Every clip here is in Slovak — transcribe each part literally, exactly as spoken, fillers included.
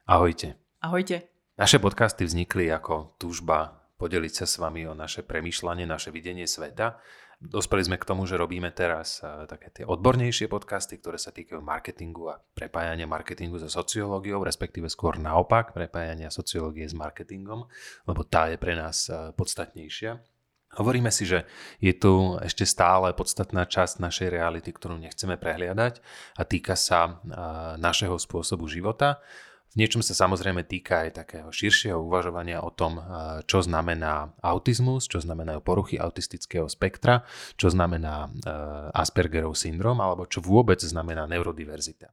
Ahojte. Ahojte. Naše podcasty vznikli ako túžba podeliť sa s vami o naše premýšľanie, naše videnie sveta. Dospeli sme k tomu, že robíme teraz také tie odbornejšie podcasty, ktoré sa týkajú marketingu a prepájania marketingu so sociológiou, respektíve skôr naopak, prepájania sociológie s marketingom, lebo tá je pre nás podstatnejšia. Hovoríme si, že je tu ešte stále podstatná časť našej reality, ktorú nechceme prehliadať a týka sa našeho spôsobu života. V niečom sa samozrejme týka aj takého širšieho uvažovania o tom, čo znamená autizmus, čo znamenajú poruchy autistického spektra, čo znamená Aspergerov syndrom alebo čo vôbec znamená neurodiverzita.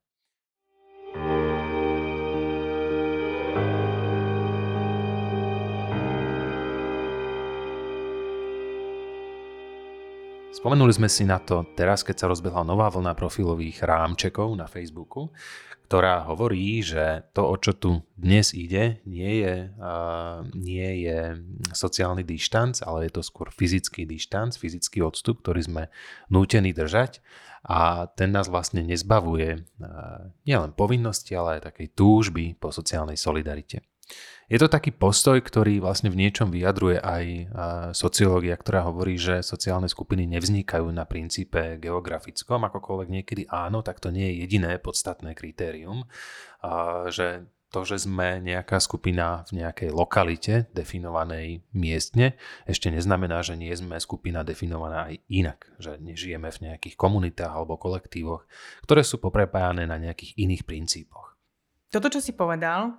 Spomenuli sme si na to teraz, keď sa rozbehla nová vlna profilových rámčekov na Facebooku, ktorá hovorí, že to, o čo tu dnes ide, nie je, uh, nie je sociálny dištanc, ale je to skôr fyzický dištanc, fyzický odstup, ktorý sme nútení držať a ten nás vlastne nezbavuje uh, nielen povinnosti, ale aj takej túžby po sociálnej solidarite. Je to taký postoj, ktorý vlastne v niečom vyjadruje aj sociológia, ktorá hovorí, že sociálne skupiny nevznikajú na princípe geografickom, akokoľvek niekedy áno, tak to nie je jediné podstatné kritérium, že to, že sme nejaká skupina v nejakej lokalite definovanej miestne, ešte neznamená, že nie sme skupina definovaná aj inak, že nežijeme v nejakých komunitách alebo kolektívoch, ktoré sú poprepájané na nejakých iných princípoch. Toto, čo si povedal,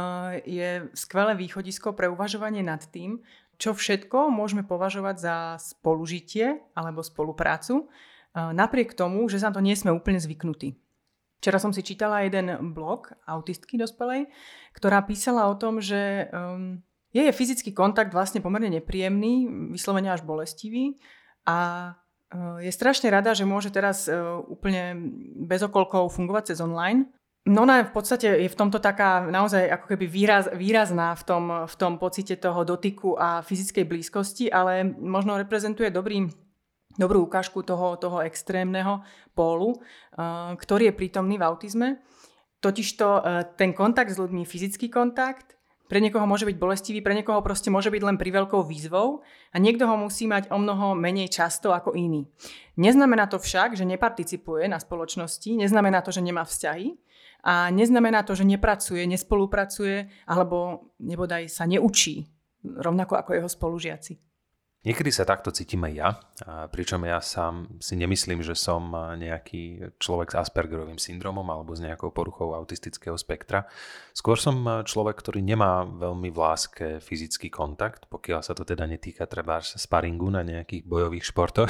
je skvelé východisko pre uvažovanie nad tým, čo všetko môžeme považovať za spolužitie alebo spoluprácu, napriek tomu, že sa to nie sme úplne zvyknutí. Včera som si čítala jeden blog autistky dospelej, ktorá písala o tom, že jej fyzický kontakt vlastne pomerne nepríjemný, vyslovene až bolestivý a je strašne rada, že môže teraz úplne bez okolkov fungovať cez online. No ona v podstate je v tomto taká naozaj ako keby výraz, výrazná v tom, v tom pocite toho dotyku a fyzickej blízkosti, ale možno reprezentuje dobrý, dobrú ukážku toho, toho extrémneho pólu, uh, ktorý je prítomný v autizme. Totižto uh, ten kontakt s ľuďmi, fyzický kontakt, pre niekoho môže byť bolestivý, pre niekoho proste môže byť len priveľkou výzvou a niekto ho musí mať o mnoho menej často ako iný. Neznamená to však, že neparticipuje na spoločnosti, neznamená to, že nemá vzťahy, a neznamená to, že nepracuje, nespolupracuje alebo nebodaj sa neučí, rovnako ako jeho spolužiaci. Niekedy sa takto cítim aj ja, pričom ja sám si nemyslím, že som nejaký človek s Aspergerovým syndromom alebo s nejakou poruchou autistického spektra. Skôr som človek, ktorý nemá veľmi v láske fyzický kontakt, pokiaľ sa to teda netýka trebárs sparingu na nejakých bojových športoch.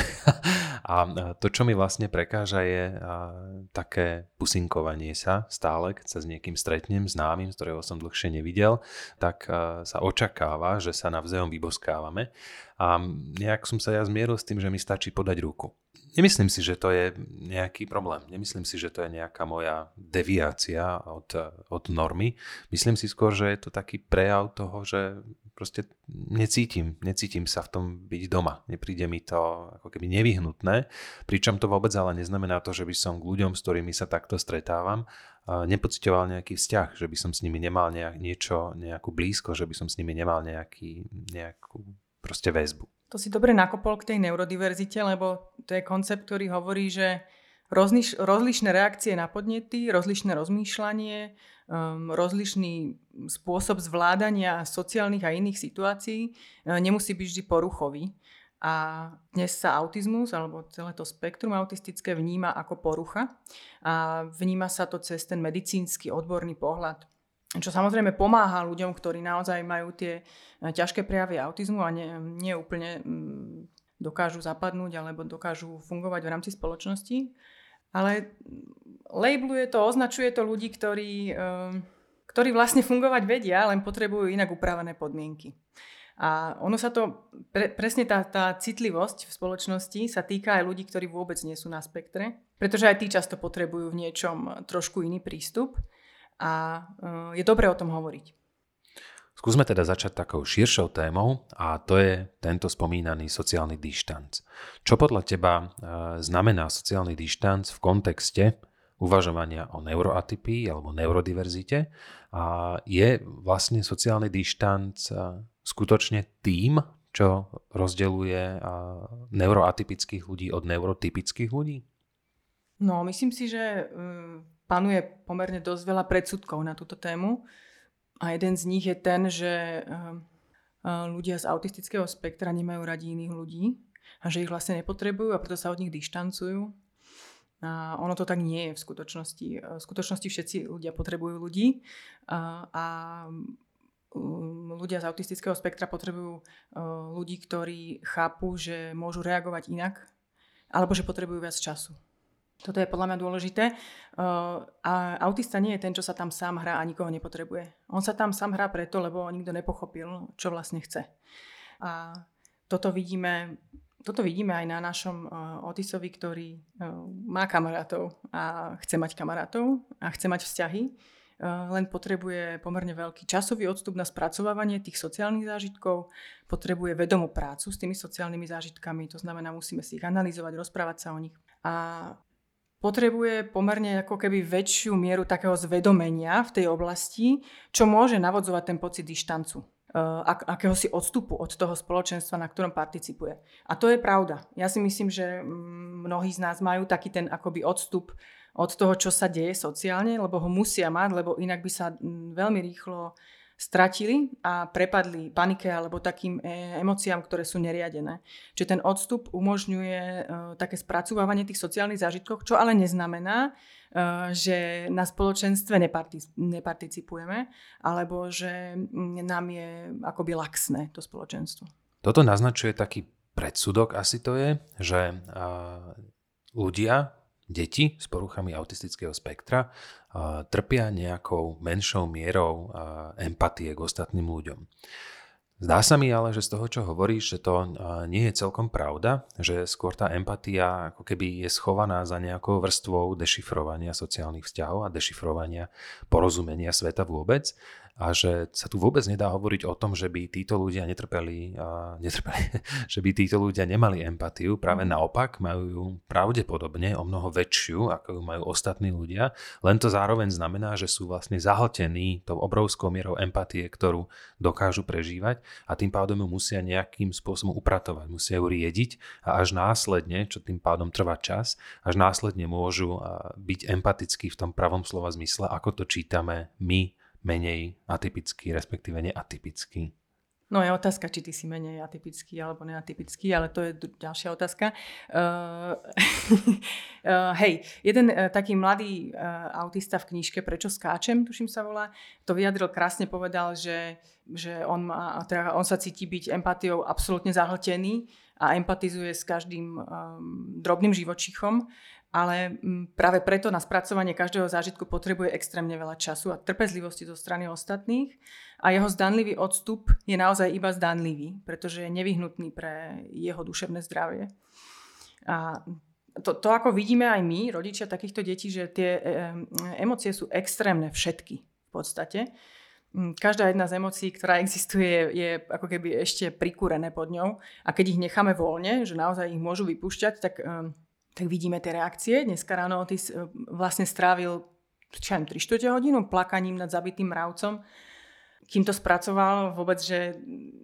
A to, čo mi vlastne prekáža, je také pusinkovanie sa stále, keď sa s niekým stretnem, známym, z ktorého som dlhšie nevidel, tak sa očakáva, že sa navzájom vyboskávame. A nejak som sa ja zmieril s tým, že mi stačí podať ruku. Nemyslím si, že to je nejaký problém. Nemyslím si, že to je nejaká moja deviácia od, od normy. Myslím si skôr, že je to taký prejav toho, že proste necítim, necítim sa v tom byť doma. Nepríde mi to ako keby nevyhnutné, pričom to vôbec ale neznamená to, že by som k ľuďom, s ktorými sa takto stretávam, nepociťoval nejaký vzťah, že by som s nimi nemal nejak, niečo, nejakú blízko, že by som s nimi nemal nejaký, nejakú proste väzbu. To si dobre nakopol k tej neurodiverzite, lebo to je koncept, ktorý hovorí, že rozliš, rozlišné reakcie na podnety, rozlišné rozmýšľanie, um, rozlišný spôsob zvládania sociálnych a iných situácií um, nemusí byť vždy poruchový. A dnes sa autizmus, alebo celé to spektrum autistické vníma ako porucha a vníma sa to cez ten medicínsky odborný pohľad. Čo samozrejme pomáha ľuďom, ktorí naozaj majú tie ťažké prejavy autizmu a nie, nie úplne dokážu zapadnúť alebo dokážu fungovať v rámci spoločnosti. Ale labeluje to, označuje to ľudí, ktorí, ktorí vlastne fungovať vedia, len potrebujú inak upravené podmienky. A ono sa to, pre, presne tá, tá citlivosť v spoločnosti sa týka aj ľudí, ktorí vôbec nie sú na spektre, pretože aj tí často potrebujú v niečom trošku iný prístup. A je dobré o tom hovoriť. Skúsme teda začať takou širšou témou a to je tento spomínaný sociálny dištanc. Čo podľa teba znamená sociálny dištanc v kontexte uvažovania o neuroatypii alebo neurodiverzite. A je vlastne sociálny dištanc skutočne tým, čo rozdeľuje neuroatypických ľudí od neurotypických ľudí? No, myslím si, že panuje pomerne dosť veľa predsudkov na túto tému. A jeden z nich je ten, že ľudia z autistického spektra nemajú radi iných ľudí a že ich vlastne nepotrebujú a preto sa od nich dištancujú. A ono to tak nie je v skutočnosti. V skutočnosti všetci ľudia potrebujú ľudí a, a ľudia z autistického spektra potrebujú ľudí, ktorí chápu, že môžu reagovať inak alebo že potrebujú viac času. Toto je podľa mňa dôležité. A autista nie je ten, čo sa tam sám hrá a nikoho nepotrebuje. On sa tam sám hrá preto, lebo nikto nepochopil, čo vlastne chce. A toto vidíme, toto vidíme aj na našom autistovi, ktorý má kamarátov a chce mať kamarátov a chce mať vzťahy. Len potrebuje pomerne veľký časový odstup na spracovávanie tých sociálnych zážitkov, potrebuje vedomú prácu s tými sociálnymi zážitkami, to znamená, musíme si ich analyzovať, rozprávať sa o nich. A potrebuje pomerne ako keby väčšiu mieru takého zvedomenia v tej oblasti, čo môže navodzovať ten pocit dištancu, ak- akéhosi odstupu od toho spoločenstva, na ktorom participuje. A to je pravda. Ja si myslím, že mnohí z nás majú taký ten akoby odstup od toho, čo sa deje sociálne, lebo ho musia mať, lebo inak by sa veľmi rýchlo stratili a prepadli panike alebo takým emóciám, ktoré sú neriadené. Čiže ten odstup umožňuje uh, také spracovávanie tých sociálnych zážitkov, čo ale neznamená, uh, že na spoločenstve nepartic- neparticipujeme, alebo že nám je akoby laxné to spoločenstvo. Toto naznačuje taký predsudok, asi to je, že uh, ľudia, deti s poruchami autistického spektra uh, trpia nejakou menšou mierou uh, empatie k ostatným ľuďom. Zdá sa mi ale, že z toho, čo hovoríš, že to uh, nie je celkom pravda, že skôr tá empatia ako keby je schovaná za nejakou vrstvou dešifrovania sociálnych vzťahov a dešifrovania porozumenia sveta vôbec. A že sa tu vôbec nedá hovoriť o tom, že by títo ľudia netrpeli, uh, netrpeli že by títo ľudia nemali empatiu. Práve naopak majú ju pravdepodobne o mnoho väčšiu, ako ju majú ostatní ľudia. Len to zároveň znamená, že sú vlastne zahltení tou obrovskou mierou empatie, ktorú dokážu prežívať a tým pádom ju musia nejakým spôsobom upratovať. Musia ju riediť a až následne, čo tým pádom trvá čas, až následne môžu uh, byť empatickí v tom pravom slova zmysle, ako to čítame my, menej atypický, respektíve neatypický. No je otázka, či ty si menej atypický alebo neatypický, ale to je d- ďalšia otázka. Uh, uh, hej, jeden uh, taký mladý uh, autista v knižke Prečo skáčem, tuším sa volá, to vyjadril, krásne povedal, že, že on, má, teda on sa cíti byť empatiou absolútne zahltený a empatizuje s každým um, drobným živočíchom. Ale práve preto na spracovanie každého zážitku potrebuje extrémne veľa času a trpezlivosti zo strany ostatných a jeho zdanlivý odstup je naozaj iba zdanlivý, pretože je nevyhnutný pre jeho duševné zdravie. A to, to ako vidíme aj my, rodičia takýchto detí, že tie emócie sú extrémne všetky v podstate. Každá jedna z emócií, ktorá existuje, je ako keby ešte prikúrené pod ňou a keď ich necháme voľne, že naozaj ich môžu vypúšťať, tak... tak vidíme tie reakcie. Dneska ráno Otis vlastne strávil tri štvrte hodinu plakaním nad zabitým mravcom, kým to spracoval vôbec, že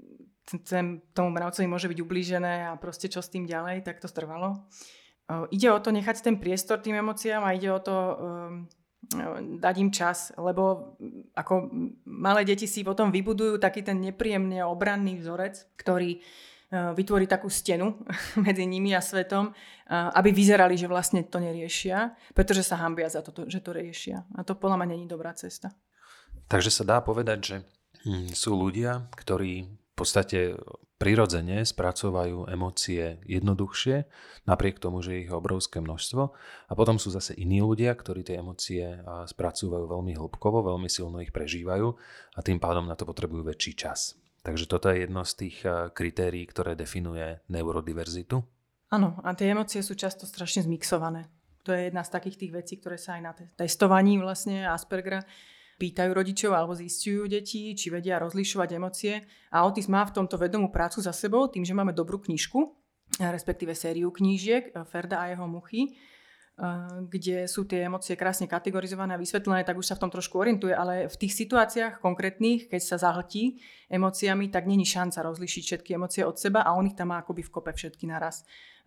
ten, tomu mravcovi môže byť ublížené a proste čo s tým ďalej, tak to trvalo. Ide o to nechať ten priestor tým emóciám a ide o to um, dať im čas, lebo ako malé deti si potom vybudujú taký ten nepríjemný obranný vzorec, ktorý vytvorí takú stenu medzi nimi a svetom, aby vyzerali, že vlastne to neriešia, pretože sa hanbia za to, že to riešia. A to podľa mňa nie je dobrá cesta. Takže sa dá povedať, že sú ľudia, ktorí v podstate prirodzene spracovajú emócie jednoduchšie, napriek tomu, že je ich obrovské množstvo. A potom sú zase iní ľudia, ktorí tie emócie spracúvajú veľmi hĺbkovo, veľmi silno ich prežívajú a tým pádom na to potrebujú väčší čas. Takže toto je jedno z tých kritérií, ktoré definuje neurodiverzitu? Áno, a tie emócie sú často strašne zmixované. To je jedna z takých tých vecí, ktoré sa aj na testovaní vlastne Aspergera pýtajú rodičov alebo zistujú deti, či vedia rozlišovať emócie. A Otis má v tomto vedomú prácu za sebou, tým, že máme dobrú knižku, respektíve sériu knížiek Ferda a jeho muchy, kde sú tie emócie krásne kategorizované a vysvetlené, tak už sa v tom trošku orientuje, ale v tých situáciách konkrétnych, keď sa zahltí emóciami, tak není šanca rozlíšiť všetky emócie od seba a on ich tam má akoby v kope všetky naraz.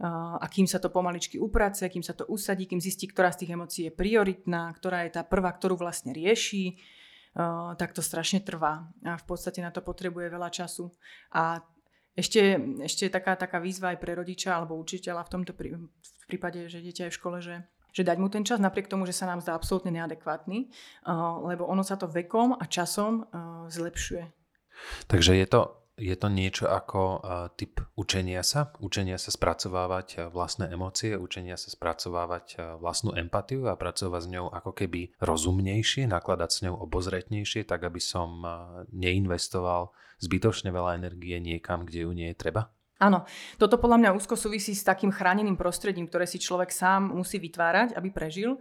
A kým sa to pomaličky uprace, kým sa to usadí, kým zistí, ktorá z tých emócií je prioritná, ktorá je tá prvá, ktorú vlastne rieši, tak to strašne trvá a v podstate na to potrebuje veľa času. A ešte, ešte taká, taká výzva aj pre rodiča alebo učiteľa v tomto prí, v prípade, že dieťa je v škole, že, že dať mu ten čas napriek tomu, že sa nám zdá absolútne neadekvátny, uh, lebo ono sa to vekom a časom uh, zlepšuje. Takže je to, je to niečo ako uh, typ učenia sa, učenia sa spracovávať uh, vlastné emócie, učenia sa spracovávať uh, vlastnú empatiu a pracovať s ňou ako keby rozumnejšie, nakladať s ňou obozretnejšie, tak aby som uh, neinvestoval zbytočne veľa energie niekam, kde ju nie je treba? Áno, toto podľa mňa úzko súvisí s takým chráneným prostredím, ktoré si človek sám musí vytvárať, aby prežil.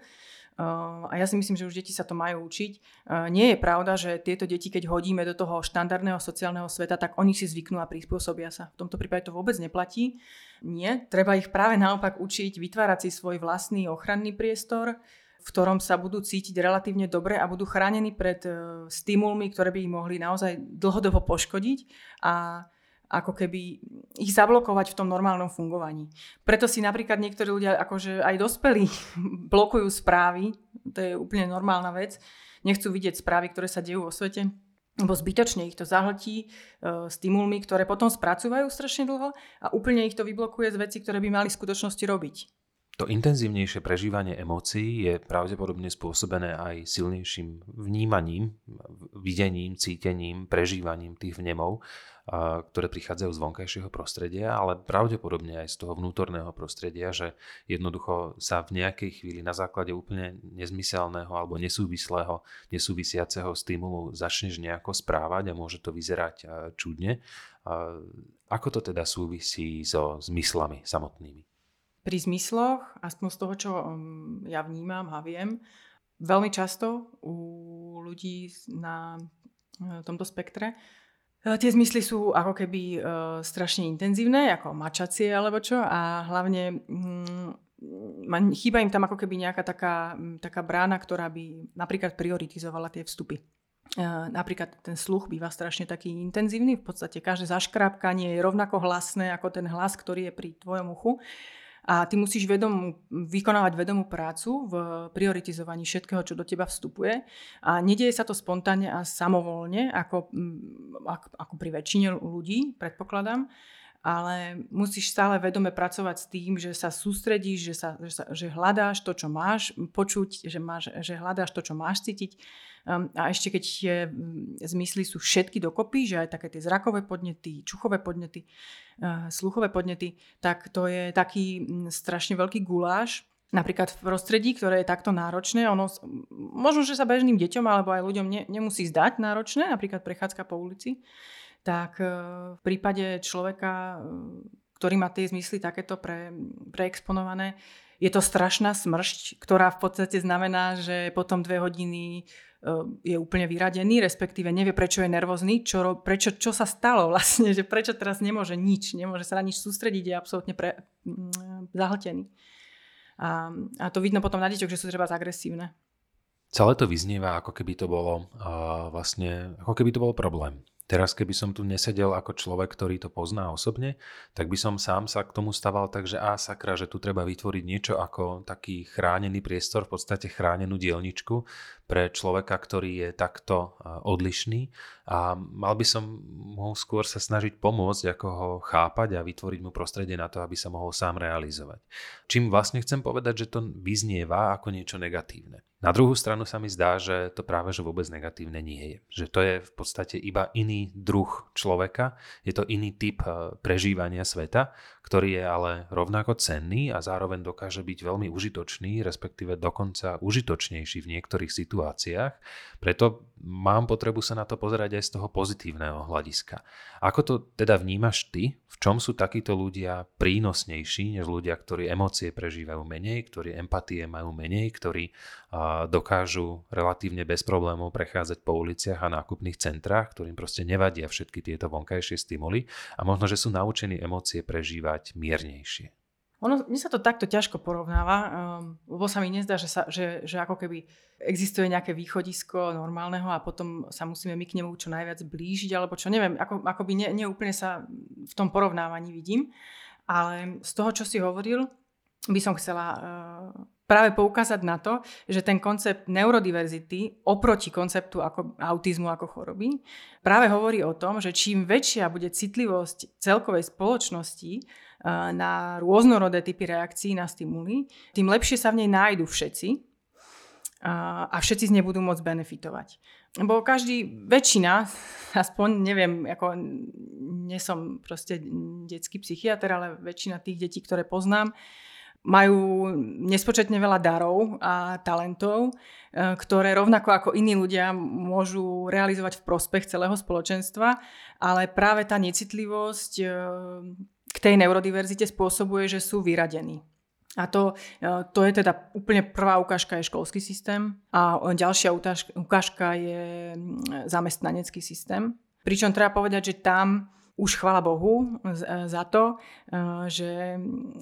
Uh, a ja si myslím, že už deti sa to majú učiť. Uh, nie je pravda, že tieto deti, keď hodíme do toho štandardného sociálneho sveta, tak oni si zvyknú a prispôsobia sa. V tomto prípade to vôbec neplatí. Nie, treba ich práve naopak učiť vytvárať si svoj vlastný ochranný priestor, v ktorom sa budú cítiť relatívne dobre a budú chránení pred uh, stimulmi, ktoré by ich mohli naozaj dlhodobo poškodiť a ako keby ich zablokovať v tom normálnom fungovaní. Preto si napríklad niektorí ľudia, akože aj dospelí, blokujú správy, to je úplne normálna vec, nechcú vidieť správy, ktoré sa dejú vo svete, lebo zbytočne ich to zahltí e, stimulmi, ktoré potom spracúvajú strašne dlho a úplne ich to vyblokuje z vecí, ktoré by mali v skutočnosti robiť. To intenzívnejšie prežívanie emócií je pravdepodobne spôsobené aj silnejším vnímaním, videním, cítením, prežívaním tých vnemov, ktoré prichádzajú z vonkajšieho prostredia, ale pravdepodobne aj z toho vnútorného prostredia, že jednoducho sa v nejakej chvíli na základe úplne nezmyselného alebo nesúvislého, nesúvisiaceho stimulu začneš nejako správať a môže to vyzerať čudne. Ako to teda súvisí so zmyslami samotnými? Pri zmysloch, aspoň z toho, čo ja vnímam a viem, veľmi často u ľudí na tomto spektre tie zmysly sú ako keby e, strašne intenzívne, ako mačacie alebo čo a hlavne mm, chýba im tam ako keby nejaká taká, taká brána, ktorá by napríklad prioritizovala tie vstupy. E, napríklad ten sluch býva strašne taký intenzívny, v podstate každé zaškrápkanie je rovnako hlasné ako ten hlas, ktorý je pri tvojom uchu. A ty musíš vedom, vykonávať vedomú prácu v prioritizovaní všetkého, čo do teba vstupuje. A nedieje sa to spontánne a samovolne, ako, ako pri väčšine ľudí, predpokladám. Ale musíš stále vedome pracovať s tým, že sa sústredíš, že, sa, že, sa, že hľadáš to, čo máš počuť, že, máš, že hľadáš to, čo máš cítiť. Um, a ešte keď tie zmysly sú všetky dokopy, že aj také tie zrakové podnety, čuchové podnety, uh, sluchové podnety, tak to je taký m, strašne veľký guláš. Napríklad v prostredí, ktoré je takto náročné, ono, možno, že sa bežným deťom alebo aj ľuďom ne, nemusí zdať náročné, napríklad prechádzka po ulici, tak v prípade človeka, ktorý má tie zmysly takéto pre, preexponované, je to strašná smršť, ktorá v podstate znamená, že potom dve hodiny je úplne vyradený, respektíve nevie, prečo je nervózny, čo, prečo, čo sa stalo vlastne, že prečo teraz nemôže nič, nemôže sa na nič sústrediť, je absolútne pre, zahltený. A, a to vidno potom na deťoch, že sú treba agresívne. Celé to vyznieva, ako keby to bolo uh, vlastne, ako keby to bol problém. Teraz, keby som tu nesedel ako človek, ktorý to pozná osobne, tak by som sám sa k tomu staval tak, že á, sakra, že tu treba vytvoriť niečo ako taký chránený priestor, v podstate chránenú dielničku pre človeka, ktorý je takto odlišný a mal by som mu skôr sa snažiť pomôcť, ako ho chápať a vytvoriť mu prostredie na to, aby sa mohol sám realizovať. Čím vlastne chcem povedať, že to vyznieva ako niečo negatívne. Na druhú stranu sa mi zdá, že to práve že vôbec negatívne nie je. Že to je v podstate iba iný druh človeka, je to iný typ prežívania sveta, ktorý je ale rovnako cenný a zároveň dokáže byť veľmi užitočný, respektíve dokonca užitočnejší v niektorých situáciách. Preto mám potrebu sa na to pozerať aj z toho pozitívneho hľadiska. Ako to teda vnímaš ty? V čom sú takíto ľudia prínosnejší než ľudia, ktorí emócie prežívajú menej, ktorí empatie majú menej, ktorí uh, dokážu relatívne bez problémov prechádzať po uliciach a nákupných centrách, ktorým proste nevadia všetky tieto vonkajšie stimuly a možno, že sú naučení emócie prežívať miernejšie? Ono, mne sa to takto ťažko porovnáva, um, lebo sa mi nezdá, že, sa, že, že ako keby existuje nejaké východisko normálneho a potom sa musíme my k nemu čo najviac blížiť, alebo čo, neviem, ako, akoby ne, neúplne sa v tom porovnávaní vidím. Ale z toho, čo si hovoril, by som chcela uh, práve poukázať na to, že ten koncept neurodiverzity oproti konceptu ako autizmu ako choroby práve hovorí o tom, že čím väčšia bude citlivosť celkovej spoločnosti na rôznorodé typy reakcií na stimuly, tým lepšie sa v nej nájdu všetci a všetci z nej budú môcť benefitovať. Lebo každý, väčšina, aspoň neviem, ako nie som proste detský psychiatr, ale väčšina tých detí, ktoré poznám, majú nespočetne veľa darov a talentov, ktoré rovnako ako iní ľudia môžu realizovať v prospech celého spoločenstva, ale práve tá necitlivosť k tej neurodiverzite spôsobuje, že sú vyradení. A to, to je teda úplne prvá ukážka je školský systém a ďalšia ukážka je zamestnanecký systém. Pričom treba povedať, že tam už chvála Bohu za to, že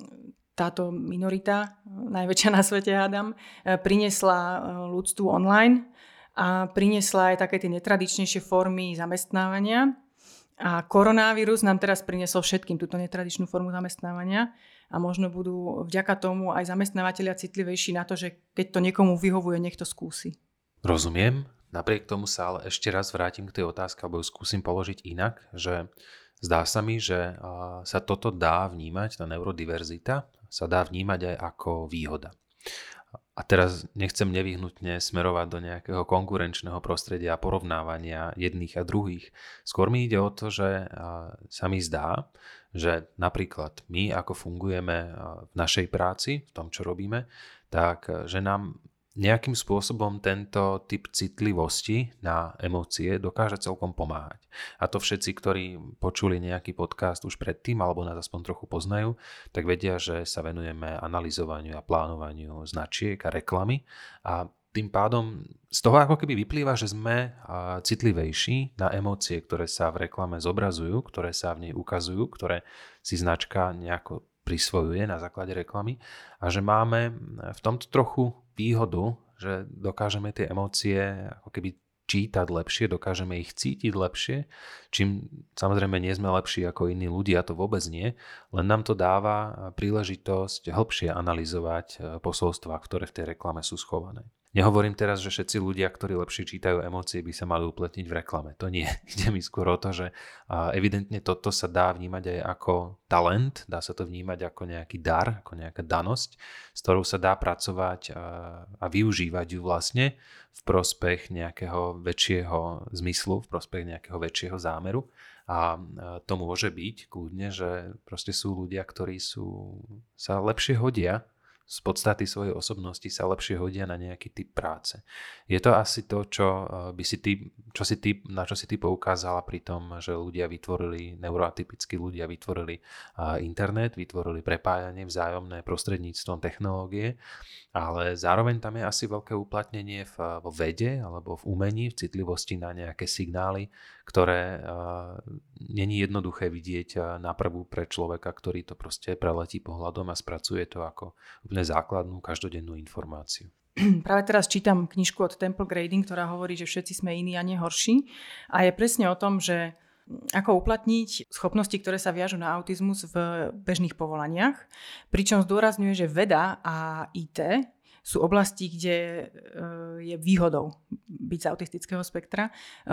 táto minorita, najväčšia na svete hádam, priniesla ľudstvu online a priniesla aj také tie netradičnejšie formy zamestnávania. A koronavírus nám teraz priniesol všetkým túto netradičnú formu zamestnávania a možno budú vďaka tomu aj zamestnávateľia citlivejší na to, že keď to niekomu vyhovuje, nech to skúsi. Rozumiem. Napriek tomu sa ale ešte raz vrátim k tej otázke, alebo ju skúsim položiť inak, že zdá sa mi, že sa toto dá vnímať, tá neurodiverzita sa dá vnímať aj ako výhoda. A teraz nechcem nevyhnutne smerovať do nejakého konkurenčného prostredia a porovnávania jedných a druhých. Skôr mi ide o to, že sa mi zdá, že napríklad my, ako fungujeme v našej práci, v tom, čo robíme, tak že nám nejakým spôsobom tento typ citlivosti na emócie dokáže celkom pomáhať. A to všetci, ktorí počuli nejaký podcast už predtým, alebo nás aspoň trochu poznajú, tak vedia, že sa venujeme analyzovaniu a plánovaniu značiek a reklamy. A tým pádom z toho ako keby vyplýva, že sme citlivejší na emócie, ktoré sa v reklame zobrazujú, ktoré sa v nej ukazujú, ktoré si značka nejako prisvojuje na základe reklamy a že máme v tomto trochu výhodu, že dokážeme tie emócie ako keby čítať lepšie, dokážeme ich cítiť lepšie, čím samozrejme nie sme lepší ako iní ľudia, to vôbec nie, len nám to dáva príležitosť hĺbšie analyzovať posolstvá, ktoré v tej reklame sú schované. Nehovorím teraz, že všetci ľudia, ktorí lepšie čítajú emócie, by sa mali uplatniť v reklame. To nie. Ide mi skôr o to, že evidentne toto sa dá vnímať aj ako talent, dá sa to vnímať ako nejaký dar, ako nejaká danosť, s ktorou sa dá pracovať a využívať ju vlastne v prospech nejakého väčšieho zmyslu, v prospech nejakého väčšieho zámeru. A to môže byť kľudne, že proste sú ľudia, ktorí sú, sa lepšie hodia, z podstaty svojej osobnosti sa lepšie hodia na nejaký typ práce. Je to asi to, čo by si ty, čo si ty, na čo si ty poukázala pri tom, že ľudia vytvorili, neuroatypickí ľudia vytvorili internet, vytvorili prepájanie vzájomné prostredníctvom technológie, ale zároveň tam je asi veľké uplatnenie v, vo vede alebo v umení, v citlivosti na nejaké signály, ktoré uh, není jednoduché vidieť na prvú pre človeka, ktorý to proste preletí pohľadom a spracuje to ako úplne základnú každodennú informáciu. Práve teraz čítam knižku od Temple Grading, ktorá hovorí, že všetci sme iní a nie horší. A je presne o tom, že ako uplatniť schopnosti, ktoré sa viažú na autizmus v bežných povolaniach. Pričom zdôrazňuje, že veda a í té sú oblasti, kde je výhodou byť z autistického spektra,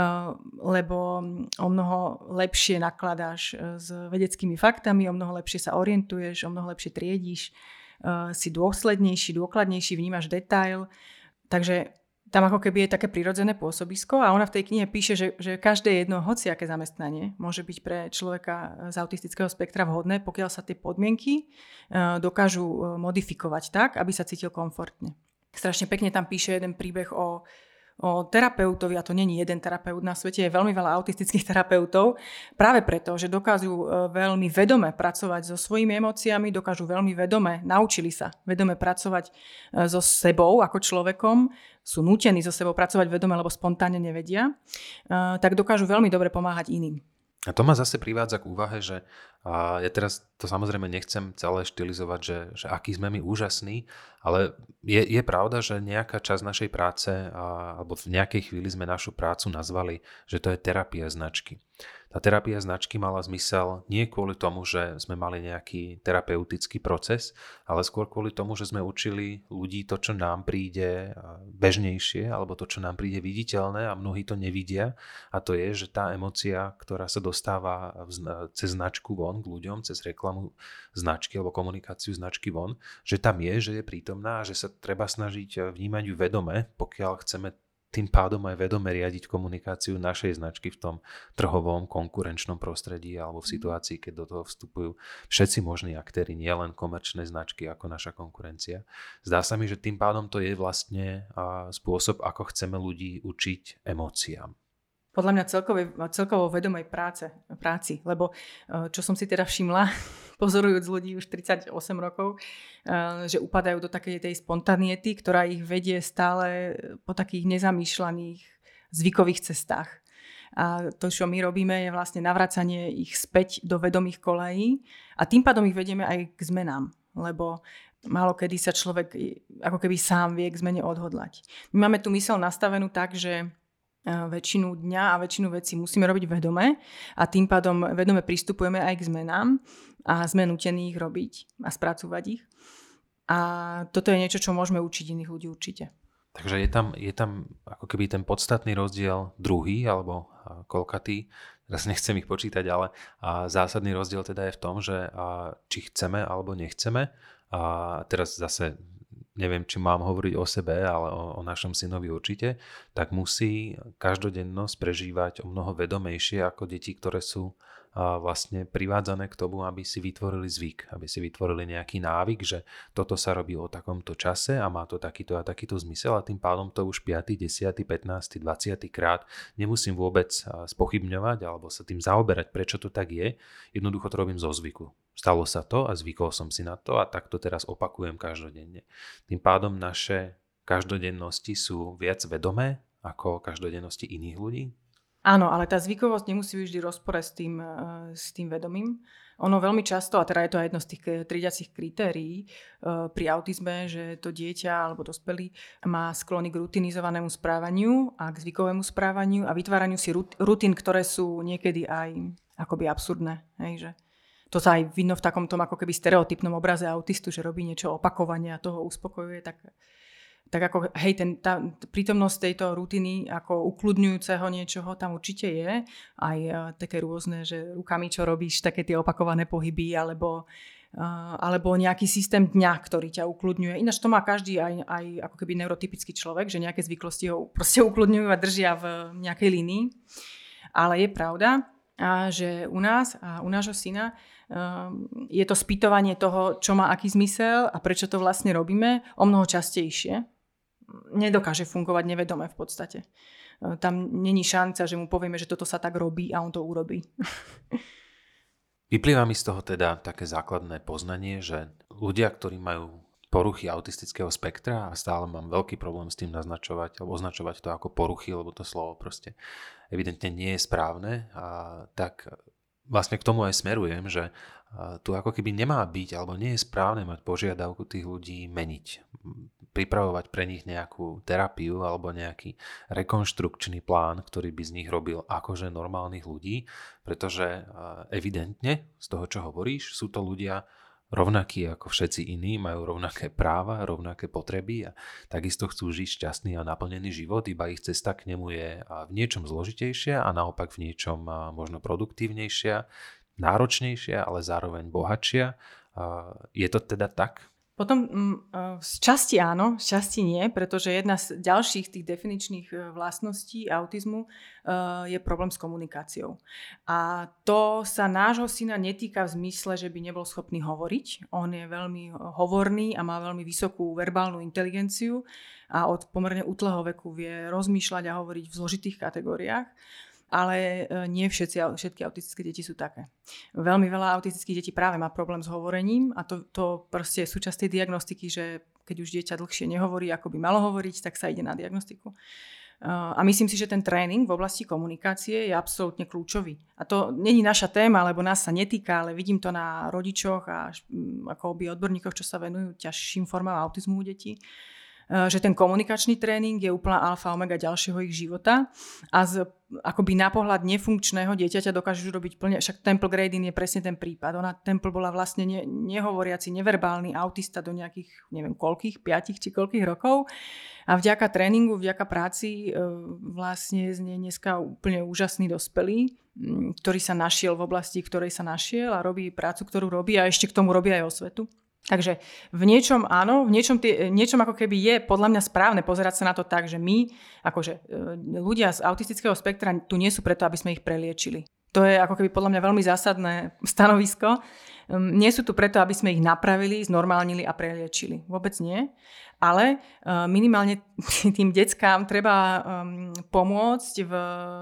lebo o mnoho lepšie nakladáš s vedeckými faktami, o mnoho lepšie sa orientuješ, o mnoho lepšie triedíš, si dôslednejší, dôkladnejší, vnímaš detail. Takže tam ako keby je také prirodzené pôsobisko a ona v tej knihe píše, že, že každé jedno hociaké zamestnanie môže byť pre človeka z autistického spektra vhodné, pokiaľ sa tie podmienky dokážu modifikovať tak, aby sa cítil komfortne. Strašne pekne tam píše jeden príbeh o o terapeutovi, a to není jeden terapeut na svete, je veľmi veľa autistických terapeutov, práve preto, že dokážu veľmi vedome pracovať so svojimi emóciami, dokážu veľmi vedome, naučili sa vedome pracovať so sebou ako človekom, sú nútení so sebou pracovať vedome, lebo spontánne nevedia, tak dokážu veľmi dobre pomáhať iným. A to ma zase privádza k úvahe, že ja teraz to samozrejme nechcem celé štilizovať, že, že aký sme my úžasní, ale je, je pravda, že nejaká časť našej práce, alebo v nejakej chvíli sme našu prácu nazvali, že to je terapia značky. Tá terapia značky mala zmysel nie kvôli tomu, že sme mali nejaký terapeutický proces, ale skôr kvôli tomu, že sme učili ľudí to, čo nám príde bežnejšie, alebo to, čo nám príde viditeľné a mnohí to nevidia. A to je, že tá emócia, ktorá sa dostáva cez značku von k ľuďom, cez reklamu značky alebo komunikáciu značky von, že tam je, že je prítomná a že sa treba snažiť vnímať ju vedome, pokiaľ chceme tým pádom aj vedome riadiť komunikáciu našej značky v tom trhovom, konkurenčnom prostredí alebo v situácii, keď do toho vstupujú všetci možní aktéri, nielen komerčné značky ako naša konkurencia. Zdá sa mi, že tým pádom to je vlastne spôsob, ako chceme ľudí učiť emóciám. Podľa mňa celkovej, celkovo vedomej práce, práci, lebo čo som si teda všimla, pozorujúc ľudí už tridsaťosem rokov, že upadajú do takej tej spontaniety, ktorá ich vedie stále po takých nezamýšľaných zvykových cestách. A to, čo my robíme, je vlastne navracanie ich späť do vedomých kolají a tým pádom ich vedieme aj k zmenám, lebo málo kedy sa človek ako keby sám vie k zmene odhodlať. My máme tú myseľ nastavenú tak, že väčšinu dňa a väčšinu vecí musíme robiť vedome a tým pádom vedome pristupujeme aj k zmenám a sme nútení ich robiť a spracovať ich. A toto je niečo, čo môžeme učiť iných ľudí určite. Takže je tam, je tam ako keby ten podstatný rozdiel druhý alebo koľkatý, teraz nechcem ich počítať, ale zásadný rozdiel teda je v tom, že či chceme alebo nechceme. A teraz zase neviem, či mám hovoriť o sebe, ale o, o našom synovi určite, tak musí každodennosť prežívať o mnoho vedomejšie ako deti, ktoré sú a, vlastne privádzané k tomu, aby si vytvorili zvyk, aby si vytvorili nejaký návyk, že toto sa robí o takomto čase a má to takýto a takýto zmysel a tým pádom to už piaty, desiaty, pätnásty, dvadsiaty krát nemusím vôbec spochybňovať alebo sa tým zaoberať, prečo to tak je. Jednoducho to robím zo zvyku. Stalo sa to a zvykol som si na to a tak to teraz opakujem každodenne. Tým pádom naše každodennosti sú viac vedomé ako každodennosti iných ľudí? Áno, ale tá zvykovosť nemusí byť vždy rozpore s tým, s tým vedomím. Ono veľmi často, a teda je to aj jedno z tých triediacich kritérií pri autizme, že to dieťa alebo dospelý má sklony k rutinizovanému správaniu a k zvykovému správaniu a vytváraniu si rutín, ktoré sú niekedy aj akoby absurdné. Hej, že to sa aj vidno v takom tom ako keby stereotypnom obraze autistu, že robí niečo opakovanie a toho uspokojuje, tak, tak ako hej, ten, tá prítomnosť tejto rutiny ako ukludňujúceho niečoho tam určite je. Aj uh, také rôzne, že rukami čo robíš, také tie opakované pohyby, alebo, uh, alebo nejaký systém dňa, ktorý ťa ukludňuje. Ináč to má každý aj, aj ako keby neurotypický človek, že nejaké zvyklosti ho proste ukludňujú a držia v nejakej línii. Ale je pravda, a že u nás a u nášho syna um, je to spýtovanie toho, čo má aký zmysel a prečo to vlastne robíme, o mnoho častejšie. Nedokáže fungovať nevedome v podstate. Um, tam není šanca, že mu povieme, že toto sa tak robí a on to urobí. Vyplýva mi z toho teda také základné poznanie, že ľudia, ktorí majú poruchy autistického spektra, a stále mám veľký problém s tým naznačovať alebo označovať to ako poruchy, lebo to slovo proste evidentne nie je správne, a tak vlastne k tomu aj smerujem, že tu ako keby nemá byť alebo nie je správne mať požiadavku tých ľudí meniť. Pripravovať pre nich nejakú terapiu alebo nejaký rekonštrukčný plán, ktorý by z nich robil akože normálnych ľudí, pretože evidentne z toho, čo hovoríš, sú to ľudia rovnakí ako všetci iní, majú rovnaké práva, rovnaké potreby a takisto chcú žiť šťastný a naplnený život, iba ich cesta k nemu je v niečom zložitejšia a naopak v niečom možno produktívnejšia, náročnejšia, ale zároveň bohatšia. Je to teda tak? Potom z časti áno, z časti nie, pretože jedna z ďalších tých definičných vlastností autizmu je problém s komunikáciou. A to sa nášho syna netýka v zmysle, že by nebol schopný hovoriť. On je veľmi hovorný a má veľmi vysokú verbálnu inteligenciu a od pomerne útleho veku vie rozmýšľať a hovoriť v zložitých kategóriách. Ale nie všetci, všetky autistické deti sú také. Veľmi veľa autistických detí práve má problém s hovorením a to, to proste je súčasť tej diagnostiky, že keď už dieťa dlhšie nehovorí, ako by malo hovoriť, tak sa ide na diagnostiku. A myslím si, že ten tréning v oblasti komunikácie je absolútne kľúčový. A to není naša téma, lebo nás sa netýka, ale vidím to na rodičoch a akoby odborníkoch, čo sa venujú ťažším formám autizmu u detí, že ten komunikačný tréning je úplná alfa omega ďalšieho ich života a z akoby na pohľad nefunkčného dieťaťa dokážu robiť plne, však Temple Grandin je presne ten prípad. Ona Temple bola vlastne ne, nehovoriaci, neverbálny autista do nejakých, neviem koľkých, piatich či koľkých rokov a vďaka tréningu, vďaka práci vlastne z nej dneska úplne úžasný dospelý, ktorý sa našiel v oblasti, ktorej sa našiel a robí prácu, ktorú robí a ešte k tomu robí aj osvetu. Takže v niečom áno, v niečom, tie, niečom ako keby je podľa mňa správne pozerať sa na to tak, že my, akože ľudia z autistického spektra tu nie sú preto, aby sme ich preliečili. To je ako keby podľa mňa veľmi zásadné stanovisko. Nie sú tu preto, aby sme ich napravili, znormálnili a preliečili. Vôbec nie. Ale minimálne tým deckám treba pomôcť v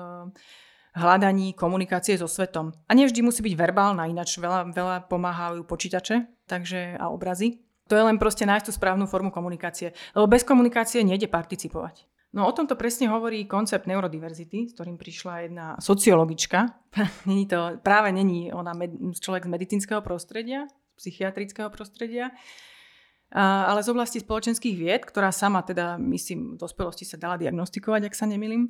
hľadaní komunikácie so svetom. A nevždy musí byť verbálna, ináč veľa, veľa pomáhajú počítače takže, a obrazy. To je len proste nájsť tú správnu formu komunikácie. Lebo bez komunikácie nejde participovať. No o tomto presne hovorí koncept neurodiverzity, s ktorým prišla jedna sociologička. Není to, práve není ona med, človek z medicínskeho prostredia, psychiatrického prostredia, a, ale z oblasti spoločenských vied, ktorá sama teda, myslím, v dospelosti sa dala diagnostikovať, ak sa nemýlim,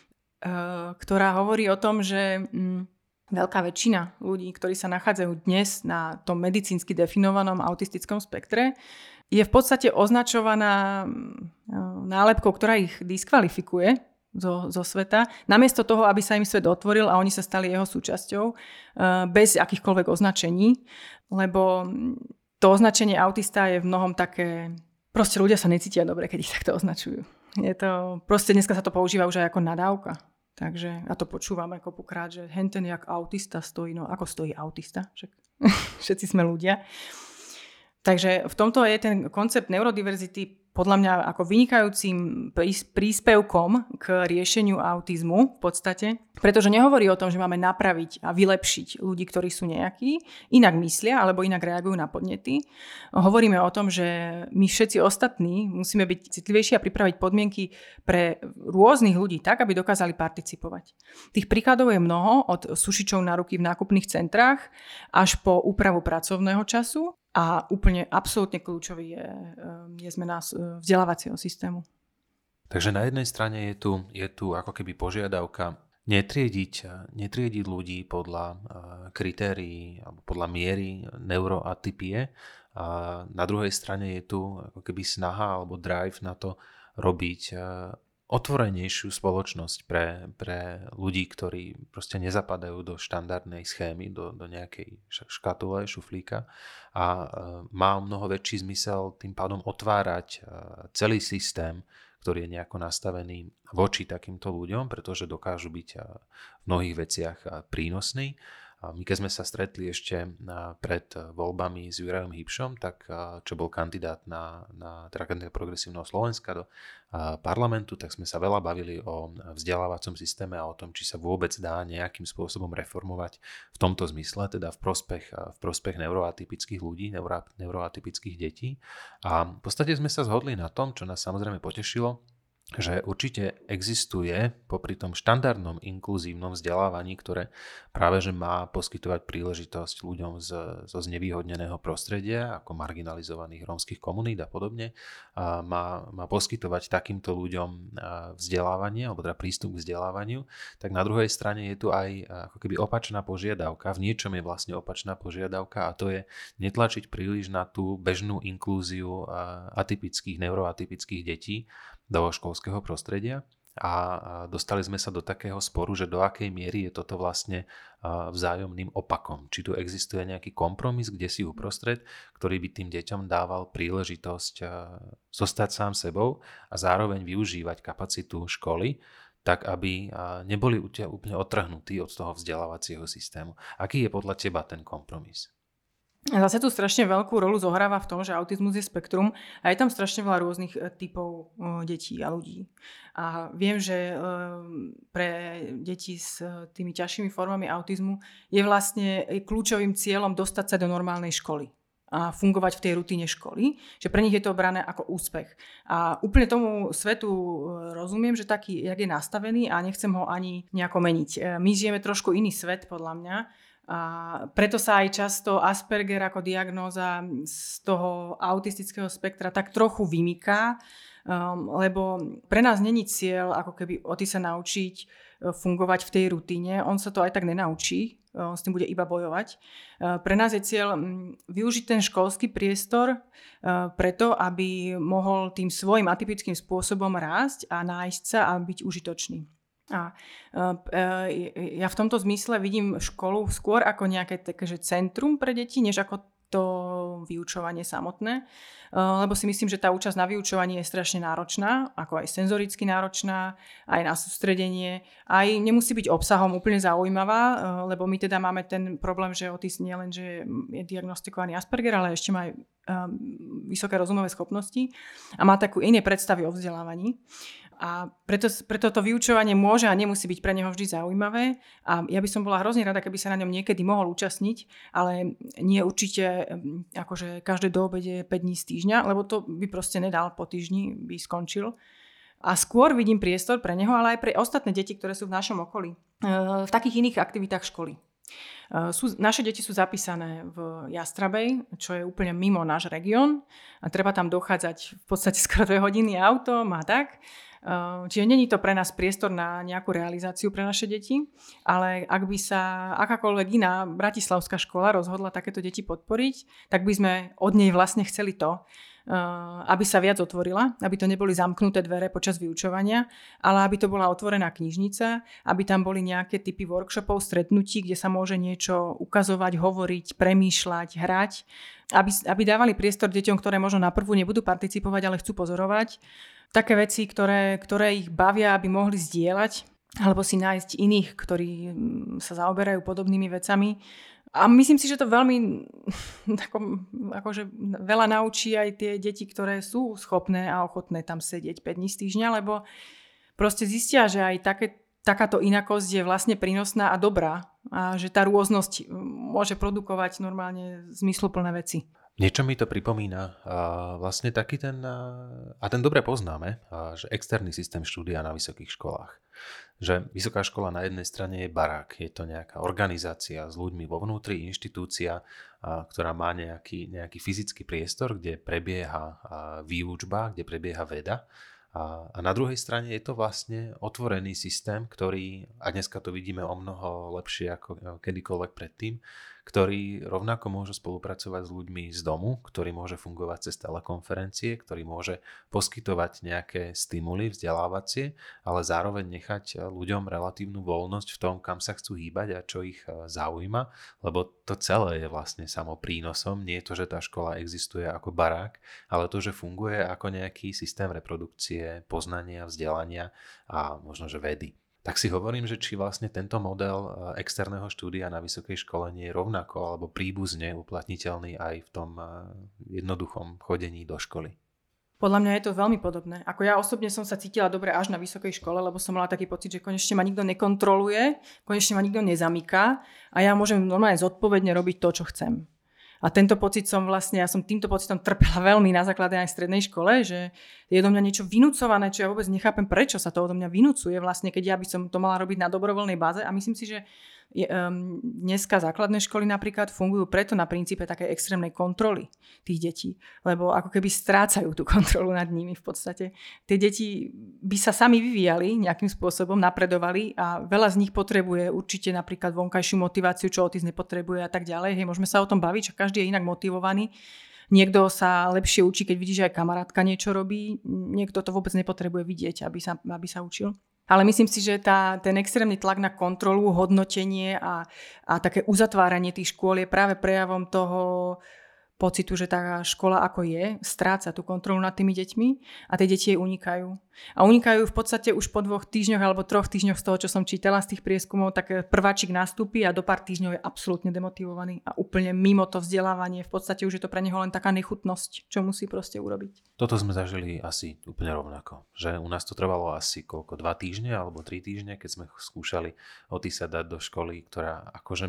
ktorá hovorí o tom, že mm, veľká väčšina ľudí, ktorí sa nachádzajú dnes na tom medicínsky definovanom autistickom spektre, je v podstate označovaná nálepkou, ktorá ich diskvalifikuje zo, zo sveta, namiesto toho, aby sa im svet otvoril a oni sa stali jeho súčasťou bez akýchkoľvek označení, lebo to označenie autista je v mnohom také, proste ľudia sa necítia dobre, keď ich takto označujú. Je to, proste dneska sa to používa už aj ako nadávka. Takže, a to počúvam ako pokrát, že henten jak autista stojí, no ako stojí autista? Však všetci sme ľudia. Takže v tomto je ten koncept neurodiverzity podľa mňa ako vynikajúcim príspevkom k riešeniu autizmu v podstate, pretože nehovorí o tom, že máme napraviť a vylepšiť ľudí, ktorí sú nejakí, inak myslia alebo inak reagujú na podnety. Hovoríme o tom, že my všetci ostatní musíme byť citlivejší a pripraviť podmienky pre rôznych ľudí tak, aby dokázali participovať. Tých príkladov je mnoho, od sušičov na ruky v nákupných centrách až po úpravu pracovného času. A úplne absolútne kľúčový je, je zmena vzdelávacieho systému. Takže na jednej strane je tu, je tu ako keby požiadavka netriediť, netriediť ľudí podľa kritérií alebo podľa miery neuroatypie. A na druhej strane je tu ako keby snaha alebo drive na to robiť otvorenejšiu spoločnosť pre, pre ľudí, ktorí proste nezapadajú do štandardnej schémy, do, do nejakej škatule, šuflíka a e, má mnoho väčší zmysel tým pádom otvárať e, celý systém, ktorý je nejako nastavený voči takýmto ľuďom, pretože dokážu byť e, v mnohých veciach e, prínosní. My keď sme sa stretli ešte pred voľbami s Jurajom Hybšom, tak čo bol kandidát na, na teda kandidát Progresívneho Slovenska do parlamentu, tak sme sa veľa bavili o vzdelávacom systéme a o tom, či sa vôbec dá nejakým spôsobom reformovať v tomto zmysle, teda v prospech, v prospech neuroatypických ľudí, neuro, neuroatypických detí. A v podstate sme sa zhodli na tom, čo nás samozrejme potešilo, že určite existuje popri tom štandardnom inkluzívnom vzdelávaní, ktoré práve že má poskytovať príležitosť ľuďom z, zo znevýhodneného prostredia, ako marginalizovaných rómskych komunít a podobne, a má, má poskytovať takýmto ľuďom vzdelávanie, alebo teda prístup k vzdelávaniu, tak na druhej strane je tu aj ako keby opačná požiadavka, v niečom je vlastne opačná požiadavka a to je netlačiť príliš na tú bežnú inklúziu atypických, neuroatypických detí do školského prostredia a dostali sme sa do takého sporu, že do akej miery je toto vlastne vzájomným opakom. Či tu existuje nejaký kompromis, kde si uprostred, ktorý by tým deťom dával príležitosť zostať sám sebou a zároveň využívať kapacitu školy, tak aby neboli úplne odtrhnutí od toho vzdelávacieho systému. Aký je podľa teba ten kompromis? Zase tu strašne veľkú rolu zohráva v tom, že autizmus je spektrum a je tam strašne veľa rôznych typov detí a ľudí. A viem, že pre deti s tými ťažšími formami autizmu je vlastne kľúčovým cieľom dostať sa do normálnej školy. a fungovať v tej rutine školy, že pre nich je to brané ako úspech. A úplne tomu svetu rozumiem, že taký, jak je nastavený a nechcem ho ani nejako meniť. My žijeme trošku iný svet, podľa mňa, a preto sa aj často Asperger ako diagnóza z toho autistického spektra tak trochu vymyká, um, lebo pre nás není cieľ ako keby Otis sa naučiť fungovať v tej rutine. On sa to aj tak nenaučí, on s tým bude iba bojovať. Pre nás je cieľ využiť ten školský priestor preto, aby mohol tým svojim atypickým spôsobom rásť a nájsť sa a byť užitočný. A ja v tomto zmysle vidím školu skôr ako nejaké také, že centrum pre deti, než ako to vyučovanie samotné, lebo si myslím, že tá účasť na vyučovanie je strašne náročná, ako aj senzoricky náročná, aj na sústredenie, aj nemusí byť obsahom úplne zaujímavá, lebo my teda máme ten problém, že Otis nie len, že je diagnostikovaný Asperger, ale ešte má aj vysoké rozumové schopnosti a má takú iné predstavy o vzdelávaní. A preto, preto to vyučovanie môže a nemusí byť pre neho vždy zaujímavé a ja by som bola hrozne rada, keby sa na ňom niekedy mohol účastniť, ale nie určite akože každé do obede päť dní z týždňa, lebo to by proste nedal, po týždni by skončil. A skôr vidím priestor pre neho, ale aj pre ostatné deti, ktoré sú v našom okolí, v takých iných aktivitách školy. Sú, naše deti sú zapísané v Jastrabej, čo je úplne mimo náš región a treba tam dochádzať v podstate skoro dve hodiny autom a tak. Čiže není to pre nás priestor na nejakú realizáciu pre naše deti, ale ak by sa akákoľvek iná bratislavská škola rozhodla takéto deti podporiť, tak by sme od nej vlastne chceli to, aby sa viac otvorila, aby to neboli zamknuté dvere počas vyučovania, ale aby to bola otvorená knižnica, aby tam boli nejaké typy workshopov, stretnutí, kde sa môže niečo ukazovať, hovoriť, premýšľať, hrať, aby, aby dávali priestor deťom, ktoré možno na prvú nebudú participovať, ale chcú pozorovať. Také veci, ktoré, ktoré ich bavia, aby mohli zdieľať, alebo si nájsť iných, ktorí sa zaoberajú podobnými vecami. A myslím si, že to veľmi ako, akože veľa naučí aj tie deti, ktoré sú schopné a ochotné tam sedieť päť dní z týždňa, lebo proste zistia, že aj také, takáto inakosť je vlastne prínosná a dobrá a že tá rôznosť môže produkovať normálne zmysluplné veci. Niečo mi to pripomína a vlastne taký ten, a ten dobre poznáme, a že externý systém štúdia na vysokých školách. Že vysoká škola na jednej strane je barák, je to nejaká organizácia s ľuďmi vo vnútri, inštitúcia, a, ktorá má nejaký, nejaký fyzický priestor, kde prebieha výučba, kde prebieha veda. A, a na druhej strane je to vlastne otvorený systém, ktorý, a dneska to vidíme o mnoho lepšie ako kedykoľvek predtým, ktorý rovnako môže spolupracovať s ľuďmi z domu, ktorý môže fungovať cez telekonferencie, ktorý môže poskytovať nejaké stimuly vzdelávacie, ale zároveň nechať ľuďom relatívnu voľnosť v tom, kam sa chcú hýbať a čo ich zaujíma, lebo to celé je vlastne samo prínosom. Nie je to, že tá škola existuje ako barák, ale to, že funguje ako nejaký systém reprodukcie, poznania, vzdelania a možno, že vedy. Tak si hovorím, že či vlastne tento model externého štúdia na vysokej škole nie je rovnako alebo príbuzne uplatniteľný aj v tom jednoduchom chodení do školy. Podľa mňa je to veľmi podobné. Ako ja osobne som sa cítila dobre až na vysokej škole, lebo som mala taký pocit, že konečne ma nikto nekontroluje, konečne ma nikto nezamyká a ja môžem normálne zodpovedne robiť to, čo chcem. A tento pocit som vlastne, ja som týmto pocitom trpela veľmi na základe aj v strednej škole, že je do mňa niečo vynúcované, čo ja vôbec nechápem, prečo sa to odo mňa vynúcuje vlastne, keď ja by som to mala robiť na dobrovoľnej báze. A myslím si, že je, um, dneska základné školy napríklad fungujú preto na princípe takej extrémnej kontroly tých detí, lebo ako keby strácajú tú kontrolu nad nimi v podstate. Tie deti by sa sami vyvíjali nejakým spôsobom, napredovali a veľa z nich potrebuje určite napríklad vonkajšiu motiváciu, čo Otis nepotrebuje a tak ďalej. Hej, môžeme sa o tom baviť, že každý je inak motivovaný. Niekto sa lepšie učí, keď vidí, že aj kamarátka niečo robí. Niekto to vôbec nepotrebuje vidieť, aby sa, aby sa učil. Ale myslím si, že tá, ten extrémny tlak na kontrolu, hodnotenie a, a také uzatváranie tých škôl je práve prejavom toho pocitu, že tá škola ako je, stráca tú kontrolu nad tými deťmi a tie deti jej unikajú. A unikajú v podstate už po dvoch týždňoch alebo troch týždňoch z toho, čo som čítala z tých prieskumov, tak prváčik nastúpi a do pár týždňov je absolútne demotivovaný a úplne mimo to vzdelávanie. V podstate už je to pre neho len taká nechutnosť, čo musí proste urobiť. Toto sme zažili asi úplne rovnako. Že u nás to trvalo asi koľko, dva týždne alebo tri týždne, keď sme skúšali Otisa dať do školy, ktorá akože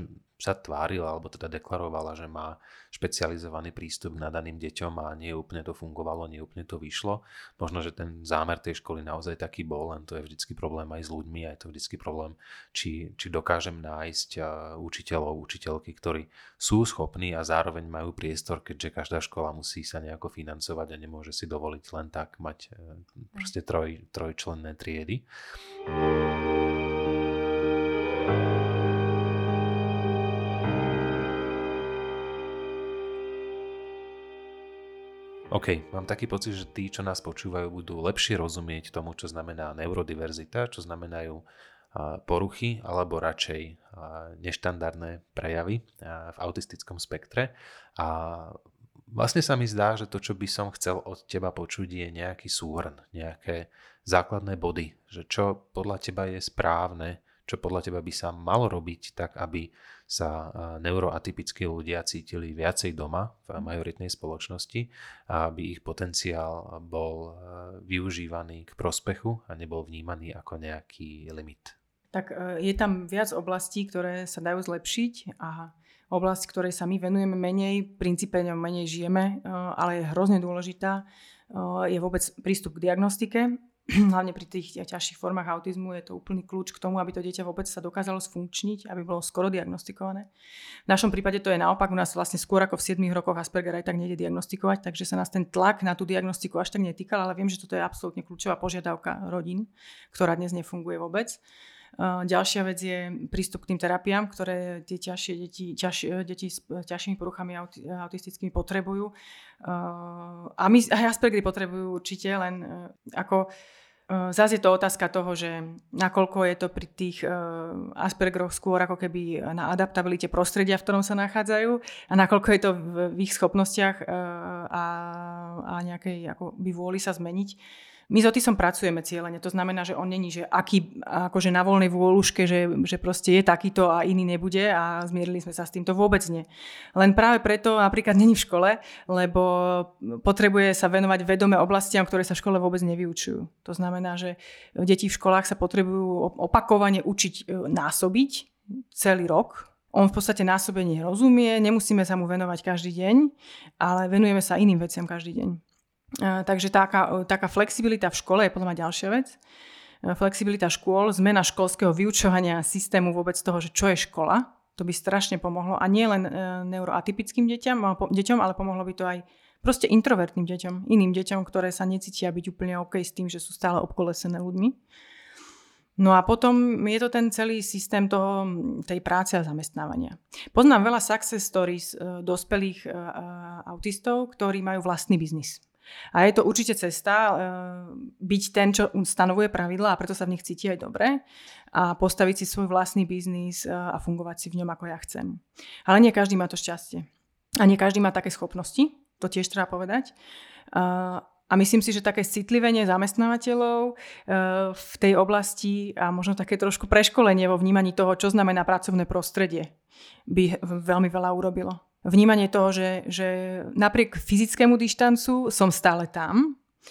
sa tvárila, alebo teda deklarovala, že má špecializovaný prístup k nadaným deťom a nie úplne to fungovalo, nie úplne to vyšlo. Možno, že ten zámer tej školy naozaj taký bol, len to je vždycky problém aj s ľuďmi, aj to vždycky problém, či, či dokážem nájsť učiteľov, učiteľky, ktorí sú schopní a zároveň majú priestor, keďže každá škola musí sa nejako financovať a nemôže si dovoliť len tak mať proste troj, trojčlenné triedy. OK, mám taký pocit, že tí, čo nás počúvajú, budú lepšie rozumieť tomu, čo znamená neurodiverzita, čo znamenajú poruchy alebo radšej neštandardné prejavy v autistickom spektre. A vlastne sa mi zdá, že to, čo by som chcel od teba počuť, je nejaký súhrn, nejaké základné body, že čo podľa teba je správne, čo podľa teba by sa malo robiť tak, aby sa neuroatypickí ľudia cítili viacej doma v majoritnej spoločnosti a aby ich potenciál bol využívaný k prospechu a nebol vnímaný ako nejaký limit. Tak je tam viac oblastí, ktoré sa dajú zlepšiť a oblasť, ktorej sa my venujeme menej, v princípe ňom menej žijeme, ale je hrozne dôležitá, je vôbec prístup k diagnostike. Hlavne pri tých ťažších formách autizmu je to úplný kľúč k tomu, aby to dieťa vôbec sa dokázalo sfunkčniť, aby bolo skoro diagnostikované. V našom prípade to je naopak, u nás vlastne skôr ako v siedmich rokoch Asperger aj tak nejde diagnostikovať, takže sa nás ten tlak na tú diagnostiku až tak netýkal, ale viem, že toto je absolútne kľúčová požiadavka rodín, ktorá dnes nefunguje vôbec. Ďalšia vec je prístup k tým terapiám, ktoré tie ťažšie deti, ťaž, deti s ťažšími poruchami auti, autistickými potrebujú. A my aj Aspergery potrebujú určite, len ako zase je to otázka toho, že nakoľko je to pri tých Aspergeroch skôr ako keby na adaptabilite prostredia, v ktorom sa nachádzajú a nakoľko je to v ich schopnostiach a, a nejakej akoby vôli sa zmeniť. My s Otisom pracujeme cieľene, to znamená, že on není, že aký, akože na voľnej vôľuške, že, že proste je takýto a iný nebude a zmierili sme sa s tým, to vôbec nie. Len práve preto napríklad není v škole, lebo potrebuje sa venovať vedome oblastiam, ktoré sa v škole vôbec nevyučujú. To znamená, že deti v školách sa potrebujú opakovane učiť násobiť celý rok. On v podstate násobenie rozumie, nemusíme sa mu venovať každý deň, ale venujeme sa iným veciam každý deň. Takže taká, taká flexibilita v škole je podľa mňa ďalšia vec. Flexibilita škôl, zmena školského vyučovania systému vôbec toho, že čo je škola, to by strašne pomohlo. A nie len neuroatypickým deťom, deťom, ale pomohlo by to aj proste introvertným deťom, iným deťom, ktoré sa necítia byť úplne OK s tým, že sú stále obkolesené ľuďmi. No a potom je to ten celý systém toho, tej práce a zamestnávania. Poznám veľa success stories dospelých autistov, ktorí majú vlastný biznis. A je to určite cesta byť ten, čo stanovuje pravidlá a preto sa v nich cíti aj dobre a postaviť si svoj vlastný biznis a fungovať si v ňom, ako ja chcem. Ale nie každý má to šťastie. A nie každý má také schopnosti, to tiež treba povedať. A myslím si, že také citlivenie zamestnávateľov v tej oblasti a možno také trošku preškolenie vo vnímaní toho, čo znamená pracovné prostredie, by veľmi veľa urobilo. Vnímanie toho, že, že napriek fyzickému dištancu som stále tam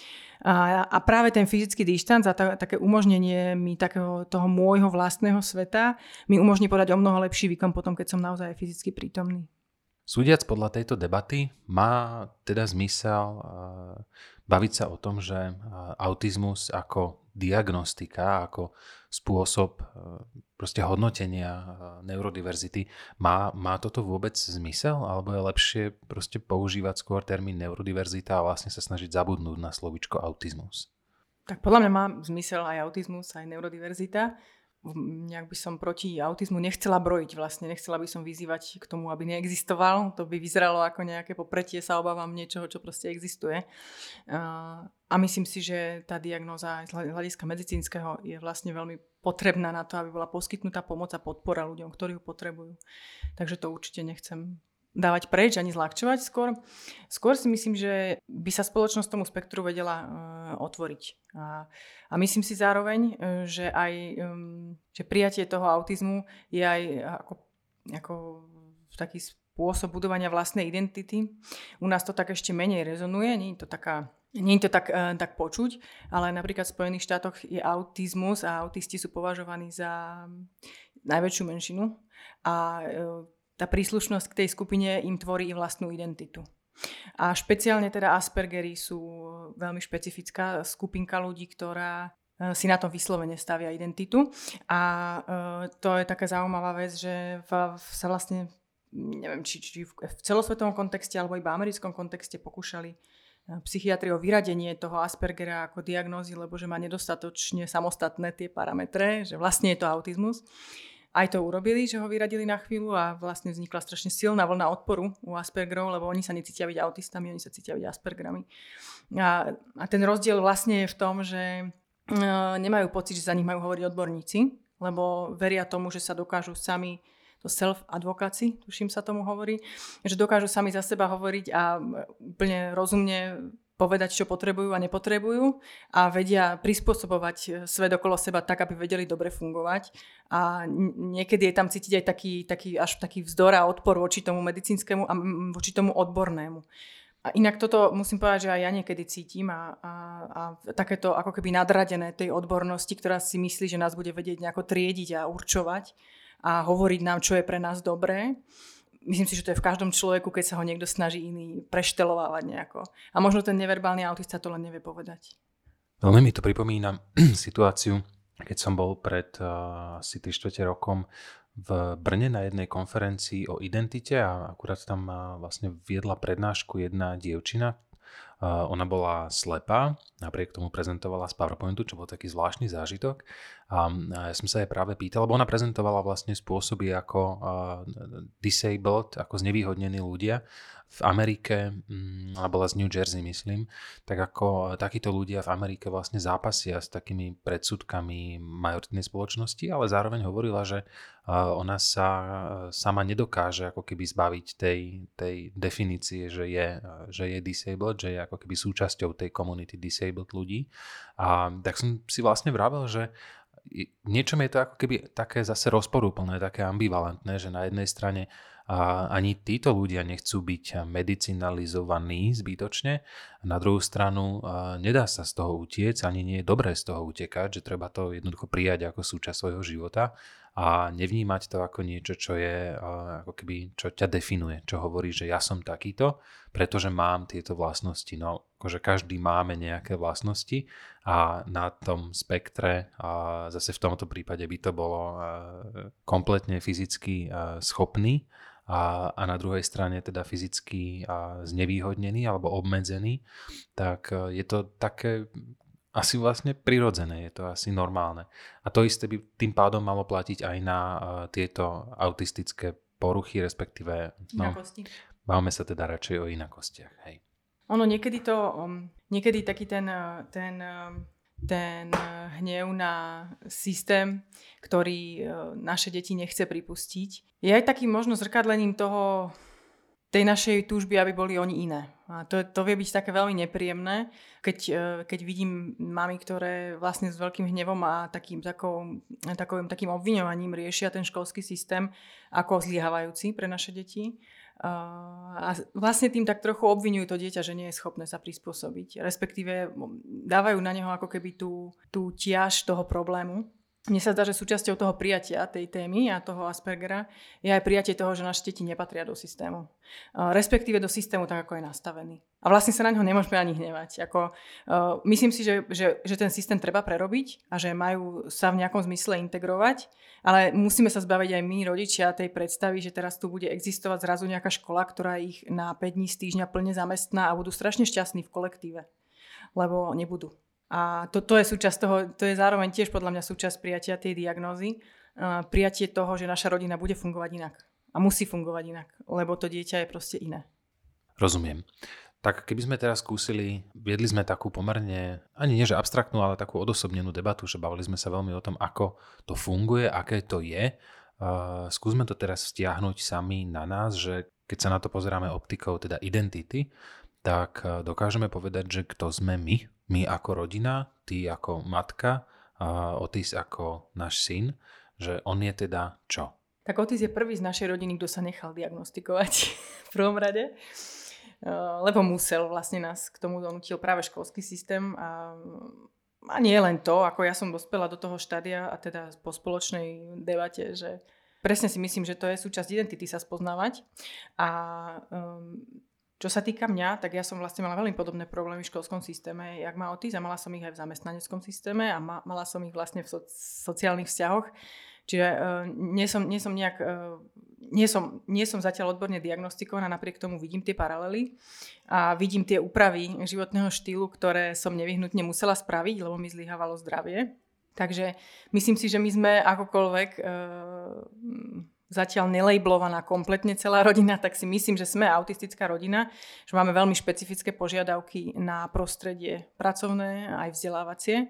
a, a práve ten fyzický dištanc a ta, také umožnenie mi takého toho môjho vlastného sveta mi umožní podať o mnoho lepší výkon potom, keď som naozaj fyzicky prítomný. Súdiac podľa tejto debaty má teda zmysel baviť sa o tom, že autizmus ako diagnostika, ako spôsob proste hodnotenia neurodiverzity, má, má toto vôbec zmysel? Alebo je lepšie proste používať skôr termín neurodiverzita a vlastne sa snažiť zabudnúť na slovíčko autizmus? Tak podľa mňa má zmysel aj autizmus, aj neurodiverzita. Nejak by som proti autizmu nechcela brojiť vlastne, nechcela by som vyzývať k tomu, aby neexistoval. To by vyzeralo ako nejaké popretie, sa obávam niečoho, čo proste existuje. A myslím si, že tá diagnóza z hľadiska medicínskeho je vlastne veľmi potrebná na to, aby bola poskytnutá pomoc a podpora ľuďom, ktorí ju potrebujú. Takže to určite nechcem dávať preč, ani zľahčovať skôr. Skôr si myslím, že by sa spoločnosť tomu spektru vedela uh, otvoriť. A, a myslím si zároveň, uh, že aj um, že prijatie toho autizmu je aj ako, ako taký spôsob budovania vlastnej identity. U nás to tak ešte menej rezonuje, nie je to taká Nie je to tak, uh, tak počuť, ale napríklad v Spojených štátoch je autizmus a autisti sú považovaní za najväčšiu menšinu. A uh, tá príslušnosť k tej skupine im tvorí i vlastnú identitu. A špeciálne teda Aspergery sú veľmi špecifická skupinka ľudí, ktorá si na tom vyslovene stavia identitu. A to je taká zaujímavá vec, že v, sa vlastne, neviem, či, či v celosvetovom kontexte alebo iba americkom kontexte pokúšali psychiatri o vyradenie toho Aspergera ako diagnózy, lebo že má nedostatočne samostatné tie parametre, že vlastne je to autizmus. Aj to urobili, že ho vyradili na chvíľu a vlastne vznikla strašne silná vlna odporu u Aspergerov, lebo oni sa necítia byť autistami, oni sa cítia byť Aspergerami. A, a ten rozdiel vlastne je v tom, že uh, nemajú pocit, že za nich majú hovoriť odborníci, lebo veria tomu, že sa dokážu sami, to self-advocacy, tuším sa tomu hovorí, že dokážu sami za seba hovoriť a úplne rozumne povedať, čo potrebujú a nepotrebujú a vedia prispôsobovať svet okolo seba tak, aby vedeli dobre fungovať. A niekedy je tam cítiť aj taký, taký, až taký vzdor a odpor voči tomu medicínskemu a voči tomu odbornému. A inak toto musím povedať, že aj ja niekedy cítim a, a, a takéto ako keby nadradené tej odbornosti, ktorá si myslí, že nás bude vedieť nejako triediť a určovať a hovoriť nám, čo je pre nás dobré. Myslím si, že to je v každom človeku, keď sa ho niekto snaží iný preštelovávať nejako. A možno ten neverbálny autista to len nevie povedať. Veľmi mi to pripomína situáciu, keď som bol pred uh, asi tri štvrte rokom v Brne na jednej konferencii o identite a akurát tam uh, vlastne viedla prednášku jedna dievčina. Uh, ona bola slepá, napriek tomu prezentovala z PowerPointu, čo bol taký zvláštny zážitok. A ja som sa jej práve pýtal, lebo ona prezentovala vlastne spôsoby ako uh, disabled, ako znevýhodnení ľudia v Amerike, um, ona bola z New Jersey, myslím, tak ako takíto ľudia v Amerike vlastne zápasia s takými predsudkami majoritnej spoločnosti, ale zároveň hovorila, že uh, ona sa sama nedokáže ako keby zbaviť tej, tej definície, že je, že je disabled, že je ako keby súčasťou tej komunity disabled ľudí. A tak som si vlastne vravel, že niečom je to ako keby také zase rozporúplné, také ambivalentné, že na jednej strane a ani títo ľudia nechcú byť medicinalizovaní zbytočne, a na druhú stranu nedá sa z toho utiec, ani nie je dobré z toho utekať, že treba to jednoducho prijať ako súčasť svojho života a nevnímať to ako niečo, čo je ako keby, čo ťa definuje, čo hovorí, že ja som takýto, pretože mám tieto vlastnosti. No, akože každý máme nejaké vlastnosti a na tom spektre, a zase v tomto prípade by to bolo kompletne fyzicky schopný a, a na druhej strane teda fyzicky znevýhodnený alebo obmedzený, tak je to také asi vlastne prirodzené, je to asi normálne. A to isté by tým pádom malo platiť aj na uh, tieto autistické poruchy, respektíve no, bavme sa teda radšej o inakostiach. Hej. Ono niekedy to, um, niekedy taký ten, ten, ten hnev na systém, ktorý uh, naše deti nechce pripustiť, je aj takým možno zrkadlením toho, tej našej túžby, aby boli oni iné. A to, to vie byť také veľmi nepríjemné, keď, keď vidím mami, ktoré vlastne s veľkým hnevom a takým, takou, takovým, takým obviňovaním riešia ten školský systém ako zlyhávajúci pre naše deti. A vlastne tým tak trochu obviňujú to dieťa, že nie je schopné sa prispôsobiť. Respektíve dávajú na neho ako keby tú, tú tiaž toho problému. Mne sa zdá, že súčasťou toho prijatia tej témy a toho Aspergera je aj prijatie toho, že naše deti nepatria do systému. Respektíve do systému tak, ako je nastavený. A vlastne sa na ňo nemôžeme ani hnevať. Ako, uh, myslím si, že, že, že ten systém treba prerobiť a že majú sa v nejakom zmysle integrovať, ale musíme sa zbaviť aj my, rodičia, tej predstavy, že teraz tu bude existovať zrazu nejaká škola, ktorá ich na päť dní z týždňa plne zamestná a budú strašne šťastní v kolektíve. Lebo nebudú. A to, to je súčasť toho, to je zároveň tiež podľa mňa súčasť prijatia tej diagnózy. Uh, prijatie toho, že naša rodina bude fungovať inak. A musí fungovať inak, lebo to dieťa je proste iné. Rozumiem. Tak keby sme teraz skúsili, viedli sme takú pomerne, ani nie že abstraktnú, ale takú odosobnenú debatu, že bavili sme sa veľmi o tom, ako to funguje, aké to je. Uh, skúsme to teraz stiahnuť sami na nás, že keď sa na to pozeráme optikou teda identity, tak dokážeme povedať, že kto sme my, my ako rodina, ty ako matka, a Otis ako náš syn, že on je teda čo? Tak Otis je prvý z našej rodiny, kto sa nechal diagnostikovať v prvom rade, lebo musel, vlastne nás k tomu donútil práve školský systém a, a nie len to, ako ja som dospela do toho štádia a teda po spoločnej debate, že presne si myslím, že to je súčasť identity sa spoznávať. A um, čo sa týka mňa, tak ja som vlastne mala veľmi podobné problémy v školskom systéme, jak má Otis, a mala som ich aj v zamestnaneckom systéme a ma, mala som ich vlastne v so, sociálnych vzťahoch. Čiže uh, nie som, nie som nejak... Uh, Nie som, nie som zatiaľ odborne diagnostikovaná, napriek tomu vidím tie paralely a vidím tie úpravy životného štýlu, ktoré som nevyhnutne musela spraviť, lebo mi zlyhávalo zdravie. Takže myslím si, že my sme akokoľvek e, zatiaľ nelejblovaná kompletne celá rodina, tak si myslím, že sme autistická rodina, že máme veľmi špecifické požiadavky na prostredie pracovné aj vzdelávacie.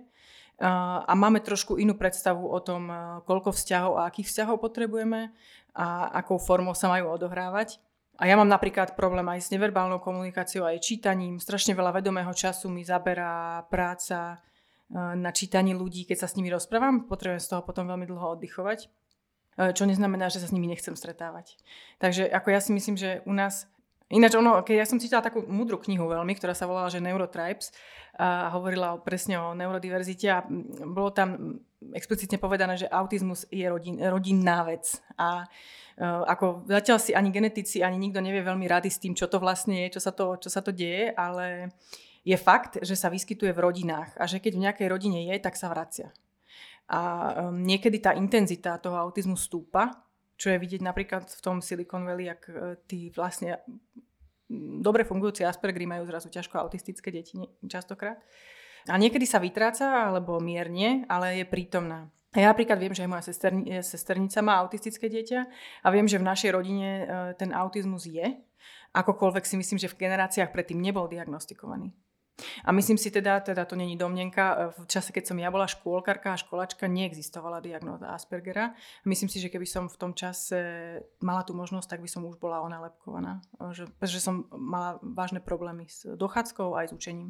A máme trošku inú predstavu o tom, koľko vzťahov a akých vzťahov potrebujeme a akou formou sa majú odohrávať. A ja mám napríklad problém aj s neverbálnou komunikáciou, aj čítaním. Strašne veľa vedomého času mi zaberá práca na čítaní ľudí, keď sa s nimi rozprávam. Potrebujem z toho potom veľmi dlho oddychovať, čo neznamená, že sa s nimi nechcem stretávať. Takže ako ja si myslím, že u nás... Ináč ono, keď ja som čítala takú múdru knihu veľmi, ktorá sa volala, že Neurotribes, a hovorila presne o neurodiverzite a bolo tam explicitne povedané, že autizmus je rodin, rodinná vec. A uh, ako zatiaľ si ani genetici, ani nikto nevie veľmi rady s tým, čo to vlastne je, čo sa to, čo sa to deje, ale je fakt, že sa vyskytuje v rodinách a že keď v nejakej rodine je, tak sa vracia. A um, niekedy tá intenzita toho autizmu stúpa, čo je vidieť napríklad v tom Silicon Valley, jak tí vlastne dobre fungujúci Aspergery majú zrazu ťažko autistické deti častokrát. A niekedy sa vytráca, alebo mierne, ale je prítomná. Ja napríklad viem, že aj moja sesterni- sesternica má autistické dieťa a viem, že v našej rodine ten autizmus je. Akokoľvek si myslím, že v generáciách predtým nebol diagnostikovaný. A myslím si teda, teda to není domnenka, v čase, keď som ja bola škôlkarka a školačka, neexistovala diagnóza Aspergera. Myslím si, že keby som v tom čase mala tú možnosť, tak by som už bola onalepkovaná. Že, že som mala vážne problémy s dochádzkou aj s učením.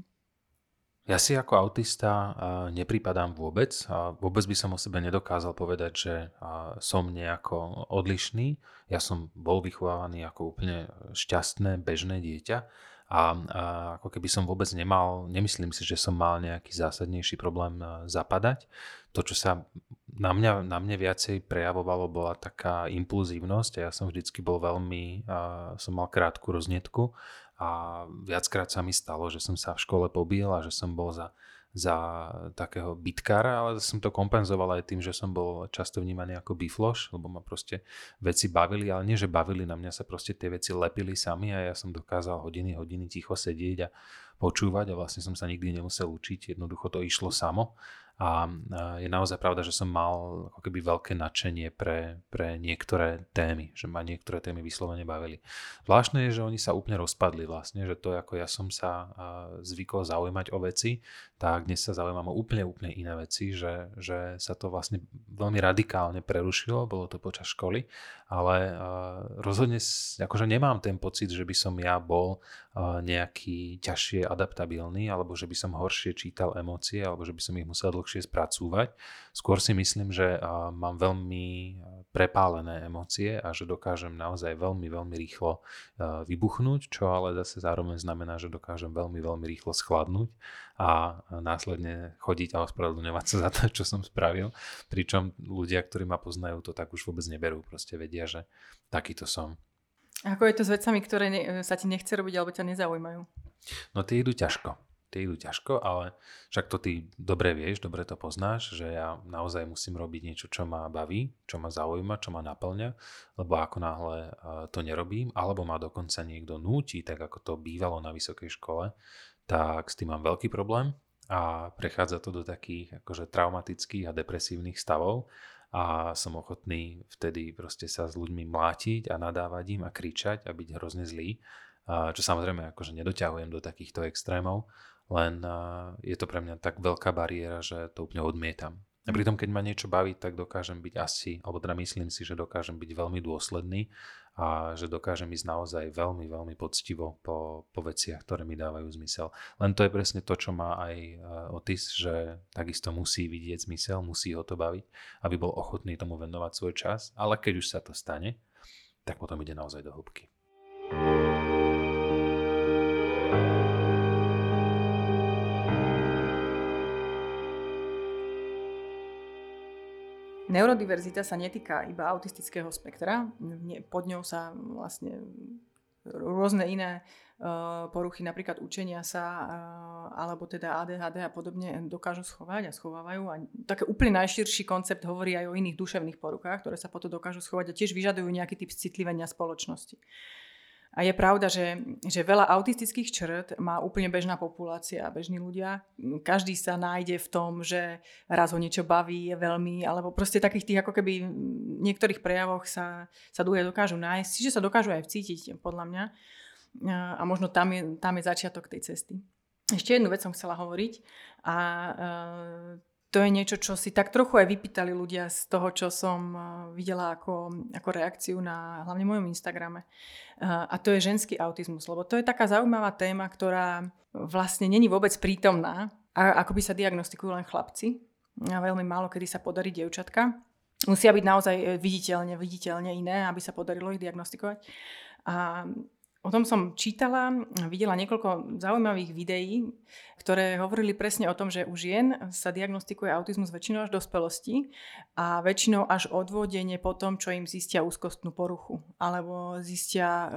Ja si ako autista nepripadám vôbec. Vôbec by som o sebe nedokázal povedať, že som nejako odlišný. Ja som bol vychovávaný ako úplne šťastné, bežné dieťa. A, a ako keby som vôbec nemal, nemyslím si, že som mal nejaký zásadnejší problém zapadať. To, čo sa na mňa, na mne viacej prejavovalo, bola taká impulzívnosť a ja som vždycky bol veľmi, a som mal krátku roznietku a viackrát sa mi stalo, že som sa v škole pobil a že som bol za za takého bitkára, ale som to kompenzoval aj tým, že som bol často vnímaný ako bifloš, lebo ma proste veci bavili, ale nie, že bavili, na mňa sa proste tie veci lepili sami a ja som dokázal hodiny, hodiny ticho sedieť a počúvať a vlastne som sa nikdy nemusel učiť, jednoducho to išlo samo. A je naozaj pravda, že som mal ako keby veľké nadšenie pre, pre niektoré témy, že ma niektoré témy vyslovene bavili. Zvláštne je, že oni sa úplne rozpadli vlastne, že to ako ja som sa zvykol zaujímať o veci, tak dnes sa zaujímam o úplne, úplne iné veci, že, že sa to vlastne veľmi radikálne prerušilo, bolo to počas školy, ale rozhodne akože nemám ten pocit, že by som ja bol nejaký ťažšie adaptabilný, alebo že by som horšie čítal emócie, alebo že by som ich musel dlhšie spracúvať. Skôr si myslím, že mám veľmi prepálené emócie a že dokážem naozaj veľmi, veľmi rýchlo vybuchnúť, čo ale zase zároveň znamená, že dokážem veľmi, veľmi rýchlo schladnúť a následne chodiť a ospravedlňovať sa za to, čo som spravil. Pričom ľudia, ktorí ma poznajú, to tak už vôbec neberú. Proste vedia, že takýto som. Ako je to s vecami, ktoré ne, sa ti nechce robiť alebo ťa nezaujímajú? No tie idú ťažko. Tie idú ťažko, ale však to ty dobre vieš, dobre to poznáš, že ja naozaj musím robiť niečo, čo ma baví, čo ma zaujíma, čo ma naplňa, lebo ako náhle to nerobím, alebo ma dokonca niekto núti, tak ako to bývalo na vysokej škole, tak s tým mám veľký problém a prechádza to do takých akože traumatických a depresívnych stavov a som ochotný vtedy proste sa s ľuďmi mlátiť a nadávať im a kričať a byť hrozne zlý, čo samozrejme akože nedoťahujem do takýchto extrémov, len je to pre mňa tak veľká bariéra, že to úplne odmietam. A pritom, keď ma niečo baví, tak dokážem byť asi, alebo teda myslím si, že dokážem byť veľmi dôsledný a že dokážem ísť naozaj veľmi, veľmi poctivo po, po veciach, ktoré mi dávajú zmysel. Len to je presne to, čo má aj Otis, že takisto musí vidieť zmysel, musí ho to baviť, aby bol ochotný tomu venovať svoj čas, ale keď už sa to stane, tak potom ide naozaj do hĺbky. Neurodiverzita sa netýka iba autistického spektra, pod ňou sa vlastne rôzne iné poruchy, napríklad učenia sa, alebo teda á dé há dé a podobne dokážu schovať a schovávajú. A taký úplne najširší koncept hovorí aj o iných duševných poruchách, ktoré sa potom dokážu schovať a tiež vyžadujú nejaký typ citlivenia spoločnosti. A je pravda, že, že veľa autistických črt má úplne bežná populácia, bežní ľudia. Každý sa nájde v tom, že raz ho niečo baví, je veľmi, alebo proste takých tých, ako keby v niektorých prejavoch sa, sa ľudia dokážu nájsť, čiže sa dokážu aj vcítiť, podľa mňa. A možno tam je, tam je začiatok tej cesty. Ešte jednu vec som chcela hovoriť a to je niečo, čo si tak trochu aj vypýtali ľudia z toho, čo som videla ako, ako reakciu na hlavne mojom Instagrame. A to je ženský autizmus, lebo to je taká zaujímavá téma, ktorá vlastne není vôbec prítomná. A ako by sa diagnostikujú len chlapci. A veľmi málo kedy sa podarí dievčatka. Musia byť naozaj viditeľne, viditeľne iné, aby sa podarilo ich diagnostikovať. A o tom som čítala, videla niekoľko zaujímavých videí, ktoré hovorili presne o tom, že u žien sa diagnostikuje autizmus väčšinou až v dospelosti a väčšinou až odvodenie po tom, čo im zistia úzkostnú poruchu alebo zistia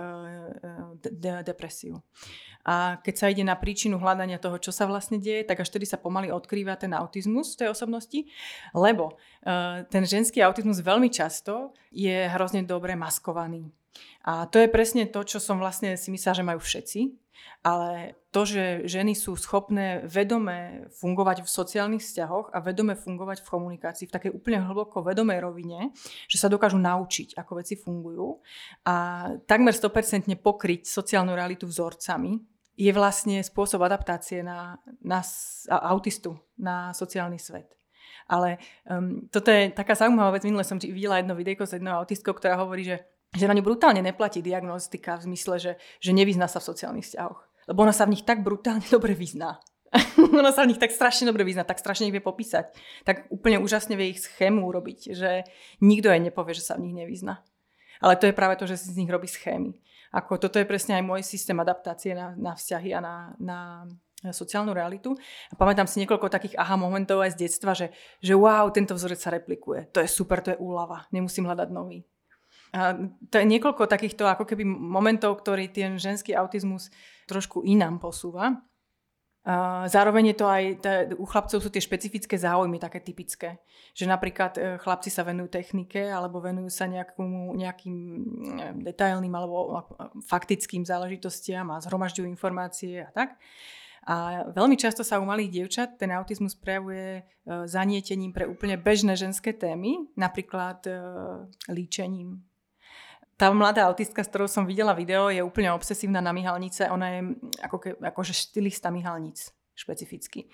de- depresiu. A keď sa ide na príčinu hľadania toho, čo sa vlastne deje, tak až vtedy sa pomaly odkrýva ten autizmus v tej osobnosti, lebo ten ženský autizmus veľmi často je hrozne dobre maskovaný. A to je presne to, čo som vlastne si myslela, že majú všetci. Ale to, že ženy sú schopné vedome fungovať v sociálnych vzťahoch a vedome fungovať v komunikácii v takej úplne hlboko vedomej rovine, že sa dokážu naučiť, ako veci fungujú a takmer sto percent pokryť sociálnu realitu vzorcami, je vlastne spôsob adaptácie na, na autistu, na sociálny svet. Ale um, toto je taká zaujímavá vec. Minule som videla jedno videjko s jednou autistkou, ktorá hovorí, že že na ňu brutálne neplatí diagnostika v zmysle, že, že nevyzná sa v sociálnych vzťahoch. Lebo ona sa v nich tak brutálne dobre vyzná. Ona sa v nich tak strašne dobre vyzná, tak strašne ich vie popísať. Tak úplne úžasne vie ich schému urobiť, že nikto jej nepovie, že sa v nich nevyzná. Ale to je práve to, že si z nich robí schémy. Ako toto je presne aj môj systém adaptácie na, na vzťahy a na, na sociálnu realitu. A pamätám si niekoľko takých aha momentov aj z detstva, že, že wow, tento vzorec sa replikuje. To je super, to je úľava. Nemusím hľadať nový. A to je niekoľko takýchto ako keby momentov, ktorý ten ženský autizmus trošku inám posúva. A zároveň je to aj, t- u chlapcov sú tie špecifické záujmy také typické. Že napríklad chlapci sa venujú technike alebo venujú sa nejakým, nejakým detailným alebo faktickým záležitostiam a zhromažďujú informácie a tak. A veľmi často sa u malých dievčat ten autizmus prejavuje zanietením pre úplne bežné ženské témy, napríklad líčením. Tá mladá autistka, s ktorou som videla video, je úplne obsesívna na myhalnice. Ona je ako ke, akože štylista myhalnic špecificky.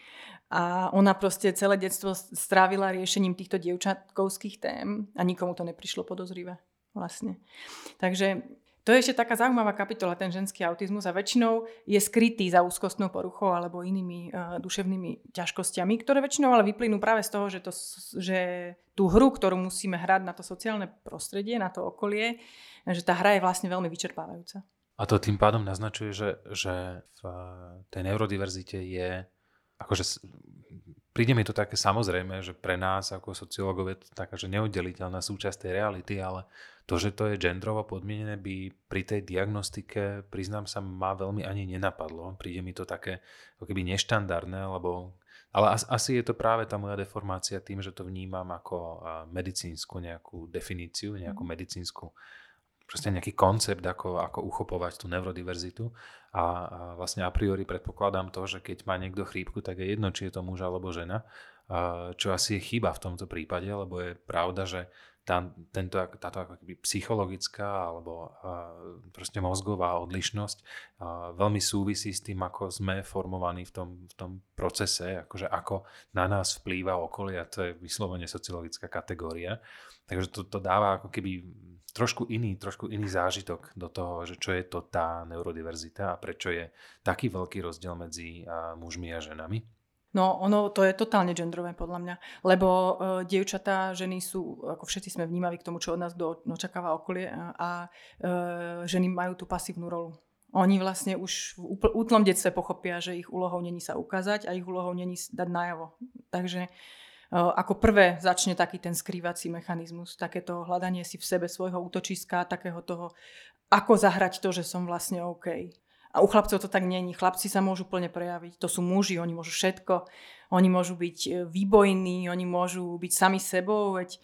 A ona proste celé detstvo strávila riešením týchto dievčatkovských tém a nikomu to neprišlo podozrivé vlastne. Takže to je ešte taká zaujímavá kapitola, ten ženský autizmus a väčšinou je skrytý za úzkostnou poruchou alebo inými uh, duševnými ťažkosťami, ktoré väčšinou ale vyplynú práve z toho, že, to, že tú hru, ktorú musíme hrať na to sociálne prostredie, na to okolie, že tá hra je vlastne veľmi vyčerpávajúca. A to tým pádom naznačuje, že, že v tej neurodiverzite je, akože príde mi to také samozrejme, že pre nás ako sociológov je to taká, že neoddeliteľná súčasť tej reality, ale to, že to je gendrovo podmienené, by pri tej diagnostike, priznám sa, ma veľmi ani nenapadlo. Príde mi to také ako keby neštandardné, lebo, ale asi je to práve tá moja deformácia tým, že to vnímam ako medicínsku nejakú definíciu, nejakú medicínsku proste nejaký koncept, ako, ako uchopovať tú neurodiverzitu a, a vlastne a priori predpokladám to, že keď má niekto chrípku, tak je jedno, či je to muž alebo žena, a čo asi je chyba v tomto prípade, lebo je pravda, že tá, tento, táto ako keby psychologická alebo a, proste mozgová odlišnosť a, veľmi súvisí s tým, ako sme formovaní v tom, v tom procese, akože ako na nás vplýva okolie, a to je vyslovene sociologická kategória. Takže to, to dáva ako keby trošku iný, trošku iný zážitok do toho, že čo je to tá neurodiverzita a prečo je taký veľký rozdiel medzi a, mužmi a ženami. No ono to je totálne genderové podľa mňa, lebo uh, dievčatá, ženy sú, ako všetci sme vnímaví k tomu, čo od nás do, očakáva okolie a, a uh, ženy majú tú pasívnu rolu. Oni vlastne už v útlom detstve pochopia, že ich úlohou není sa ukázať a ich úlohou není dať najavo. Takže ako prvé začne taký ten skrývací mechanizmus, takéto hľadanie si v sebe svojho útočiska, takého toho, ako zahrať to, že som vlastne OK. A u chlapcov to tak není. Chlapci sa môžu plne prejaviť. To sú muži, oni môžu všetko. Oni môžu byť výbojní, oni môžu byť sami sebou, veď,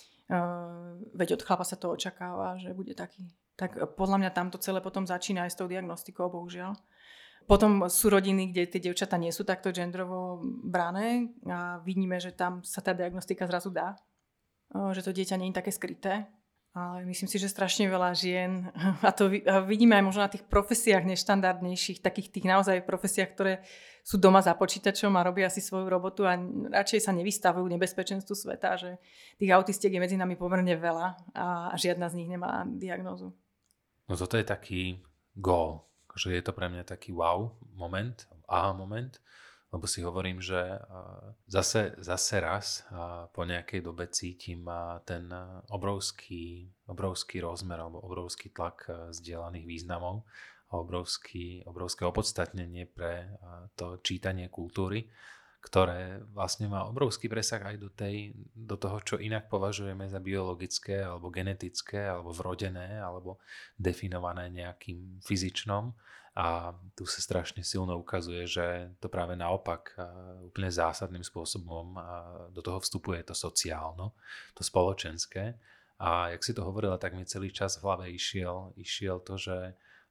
uh, veď od chlapa sa to očakáva, že bude taký. Tak podľa mňa tamto celé potom začína aj s tou diagnostikou, bohužiaľ. Potom sú rodiny, kde tie dievčatá nie sú takto gendrovo brané a vidíme, že tam sa tá diagnostika zrazu dá. Že to dieťa nie je také skryté. Ale myslím si, že strašne veľa žien, a to vidíme aj možno na tých profesiách neštandardnejších, takých tých naozaj profesiách, ktoré sú doma za počítačom a robia si svoju robotu a radšej sa nevystavujú nebezpečenstvu sveta, že tých autistiek je medzi nami pomerne veľa a žiadna z nich nemá diagnózu. No toto je taký gól, že je to pre mňa taký wow moment, aha moment, lebo si hovorím, že zase, zase raz po nejakej dobe cítim ten obrovský, obrovský rozmer alebo obrovský tlak zdieľaných významov a obrovský, obrovské opodstatnenie pre to čítanie kultúry, ktoré vlastne má obrovský presah aj do, tej, do toho, čo inak považujeme za biologické alebo genetické alebo vrodené alebo definované nejakým fyzičnom. A tu sa strašne silno ukazuje, že to práve naopak úplne zásadným spôsobom do toho vstupuje to sociálno, to spoločenské. A jak si to hovorila, tak mi celý čas v hlave išiel, išiel to, že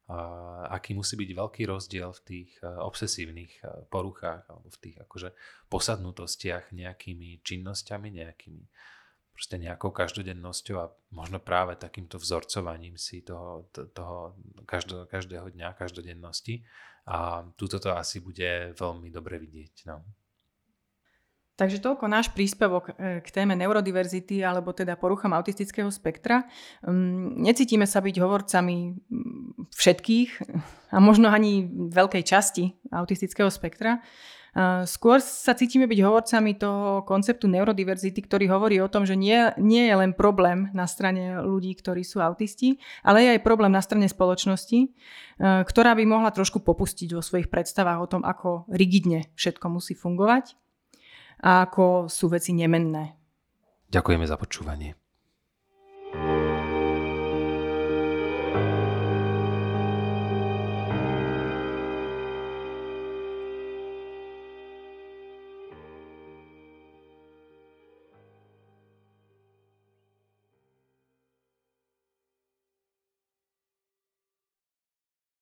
aký musí byť veľký rozdiel v tých obsesívnych poruchách alebo v tých akože posadnutostiach nejakými činnosťami, nejakými proste nejakou každodennosťou a možno práve takýmto vzorcovaním si toho, toho každo, každého dňa, každodennosti. A túto to asi bude veľmi dobre vidieť. No. Takže toľko náš príspevok k téme neurodiverzity alebo teda poruchám autistického spektra. Necítime sa byť hovorcami všetkých a možno ani veľkej časti autistického spektra. Skôr sa cítime byť hovorcami toho konceptu neurodiverzity, ktorý hovorí o tom, že nie, nie je len problém na strane ľudí, ktorí sú autisti, ale je aj problém na strane spoločnosti, ktorá by mohla trošku popustiť vo svojich predstavách o tom, ako rigidne všetko musí fungovať a ako sú veci nemenné. Ďakujeme za počúvanie.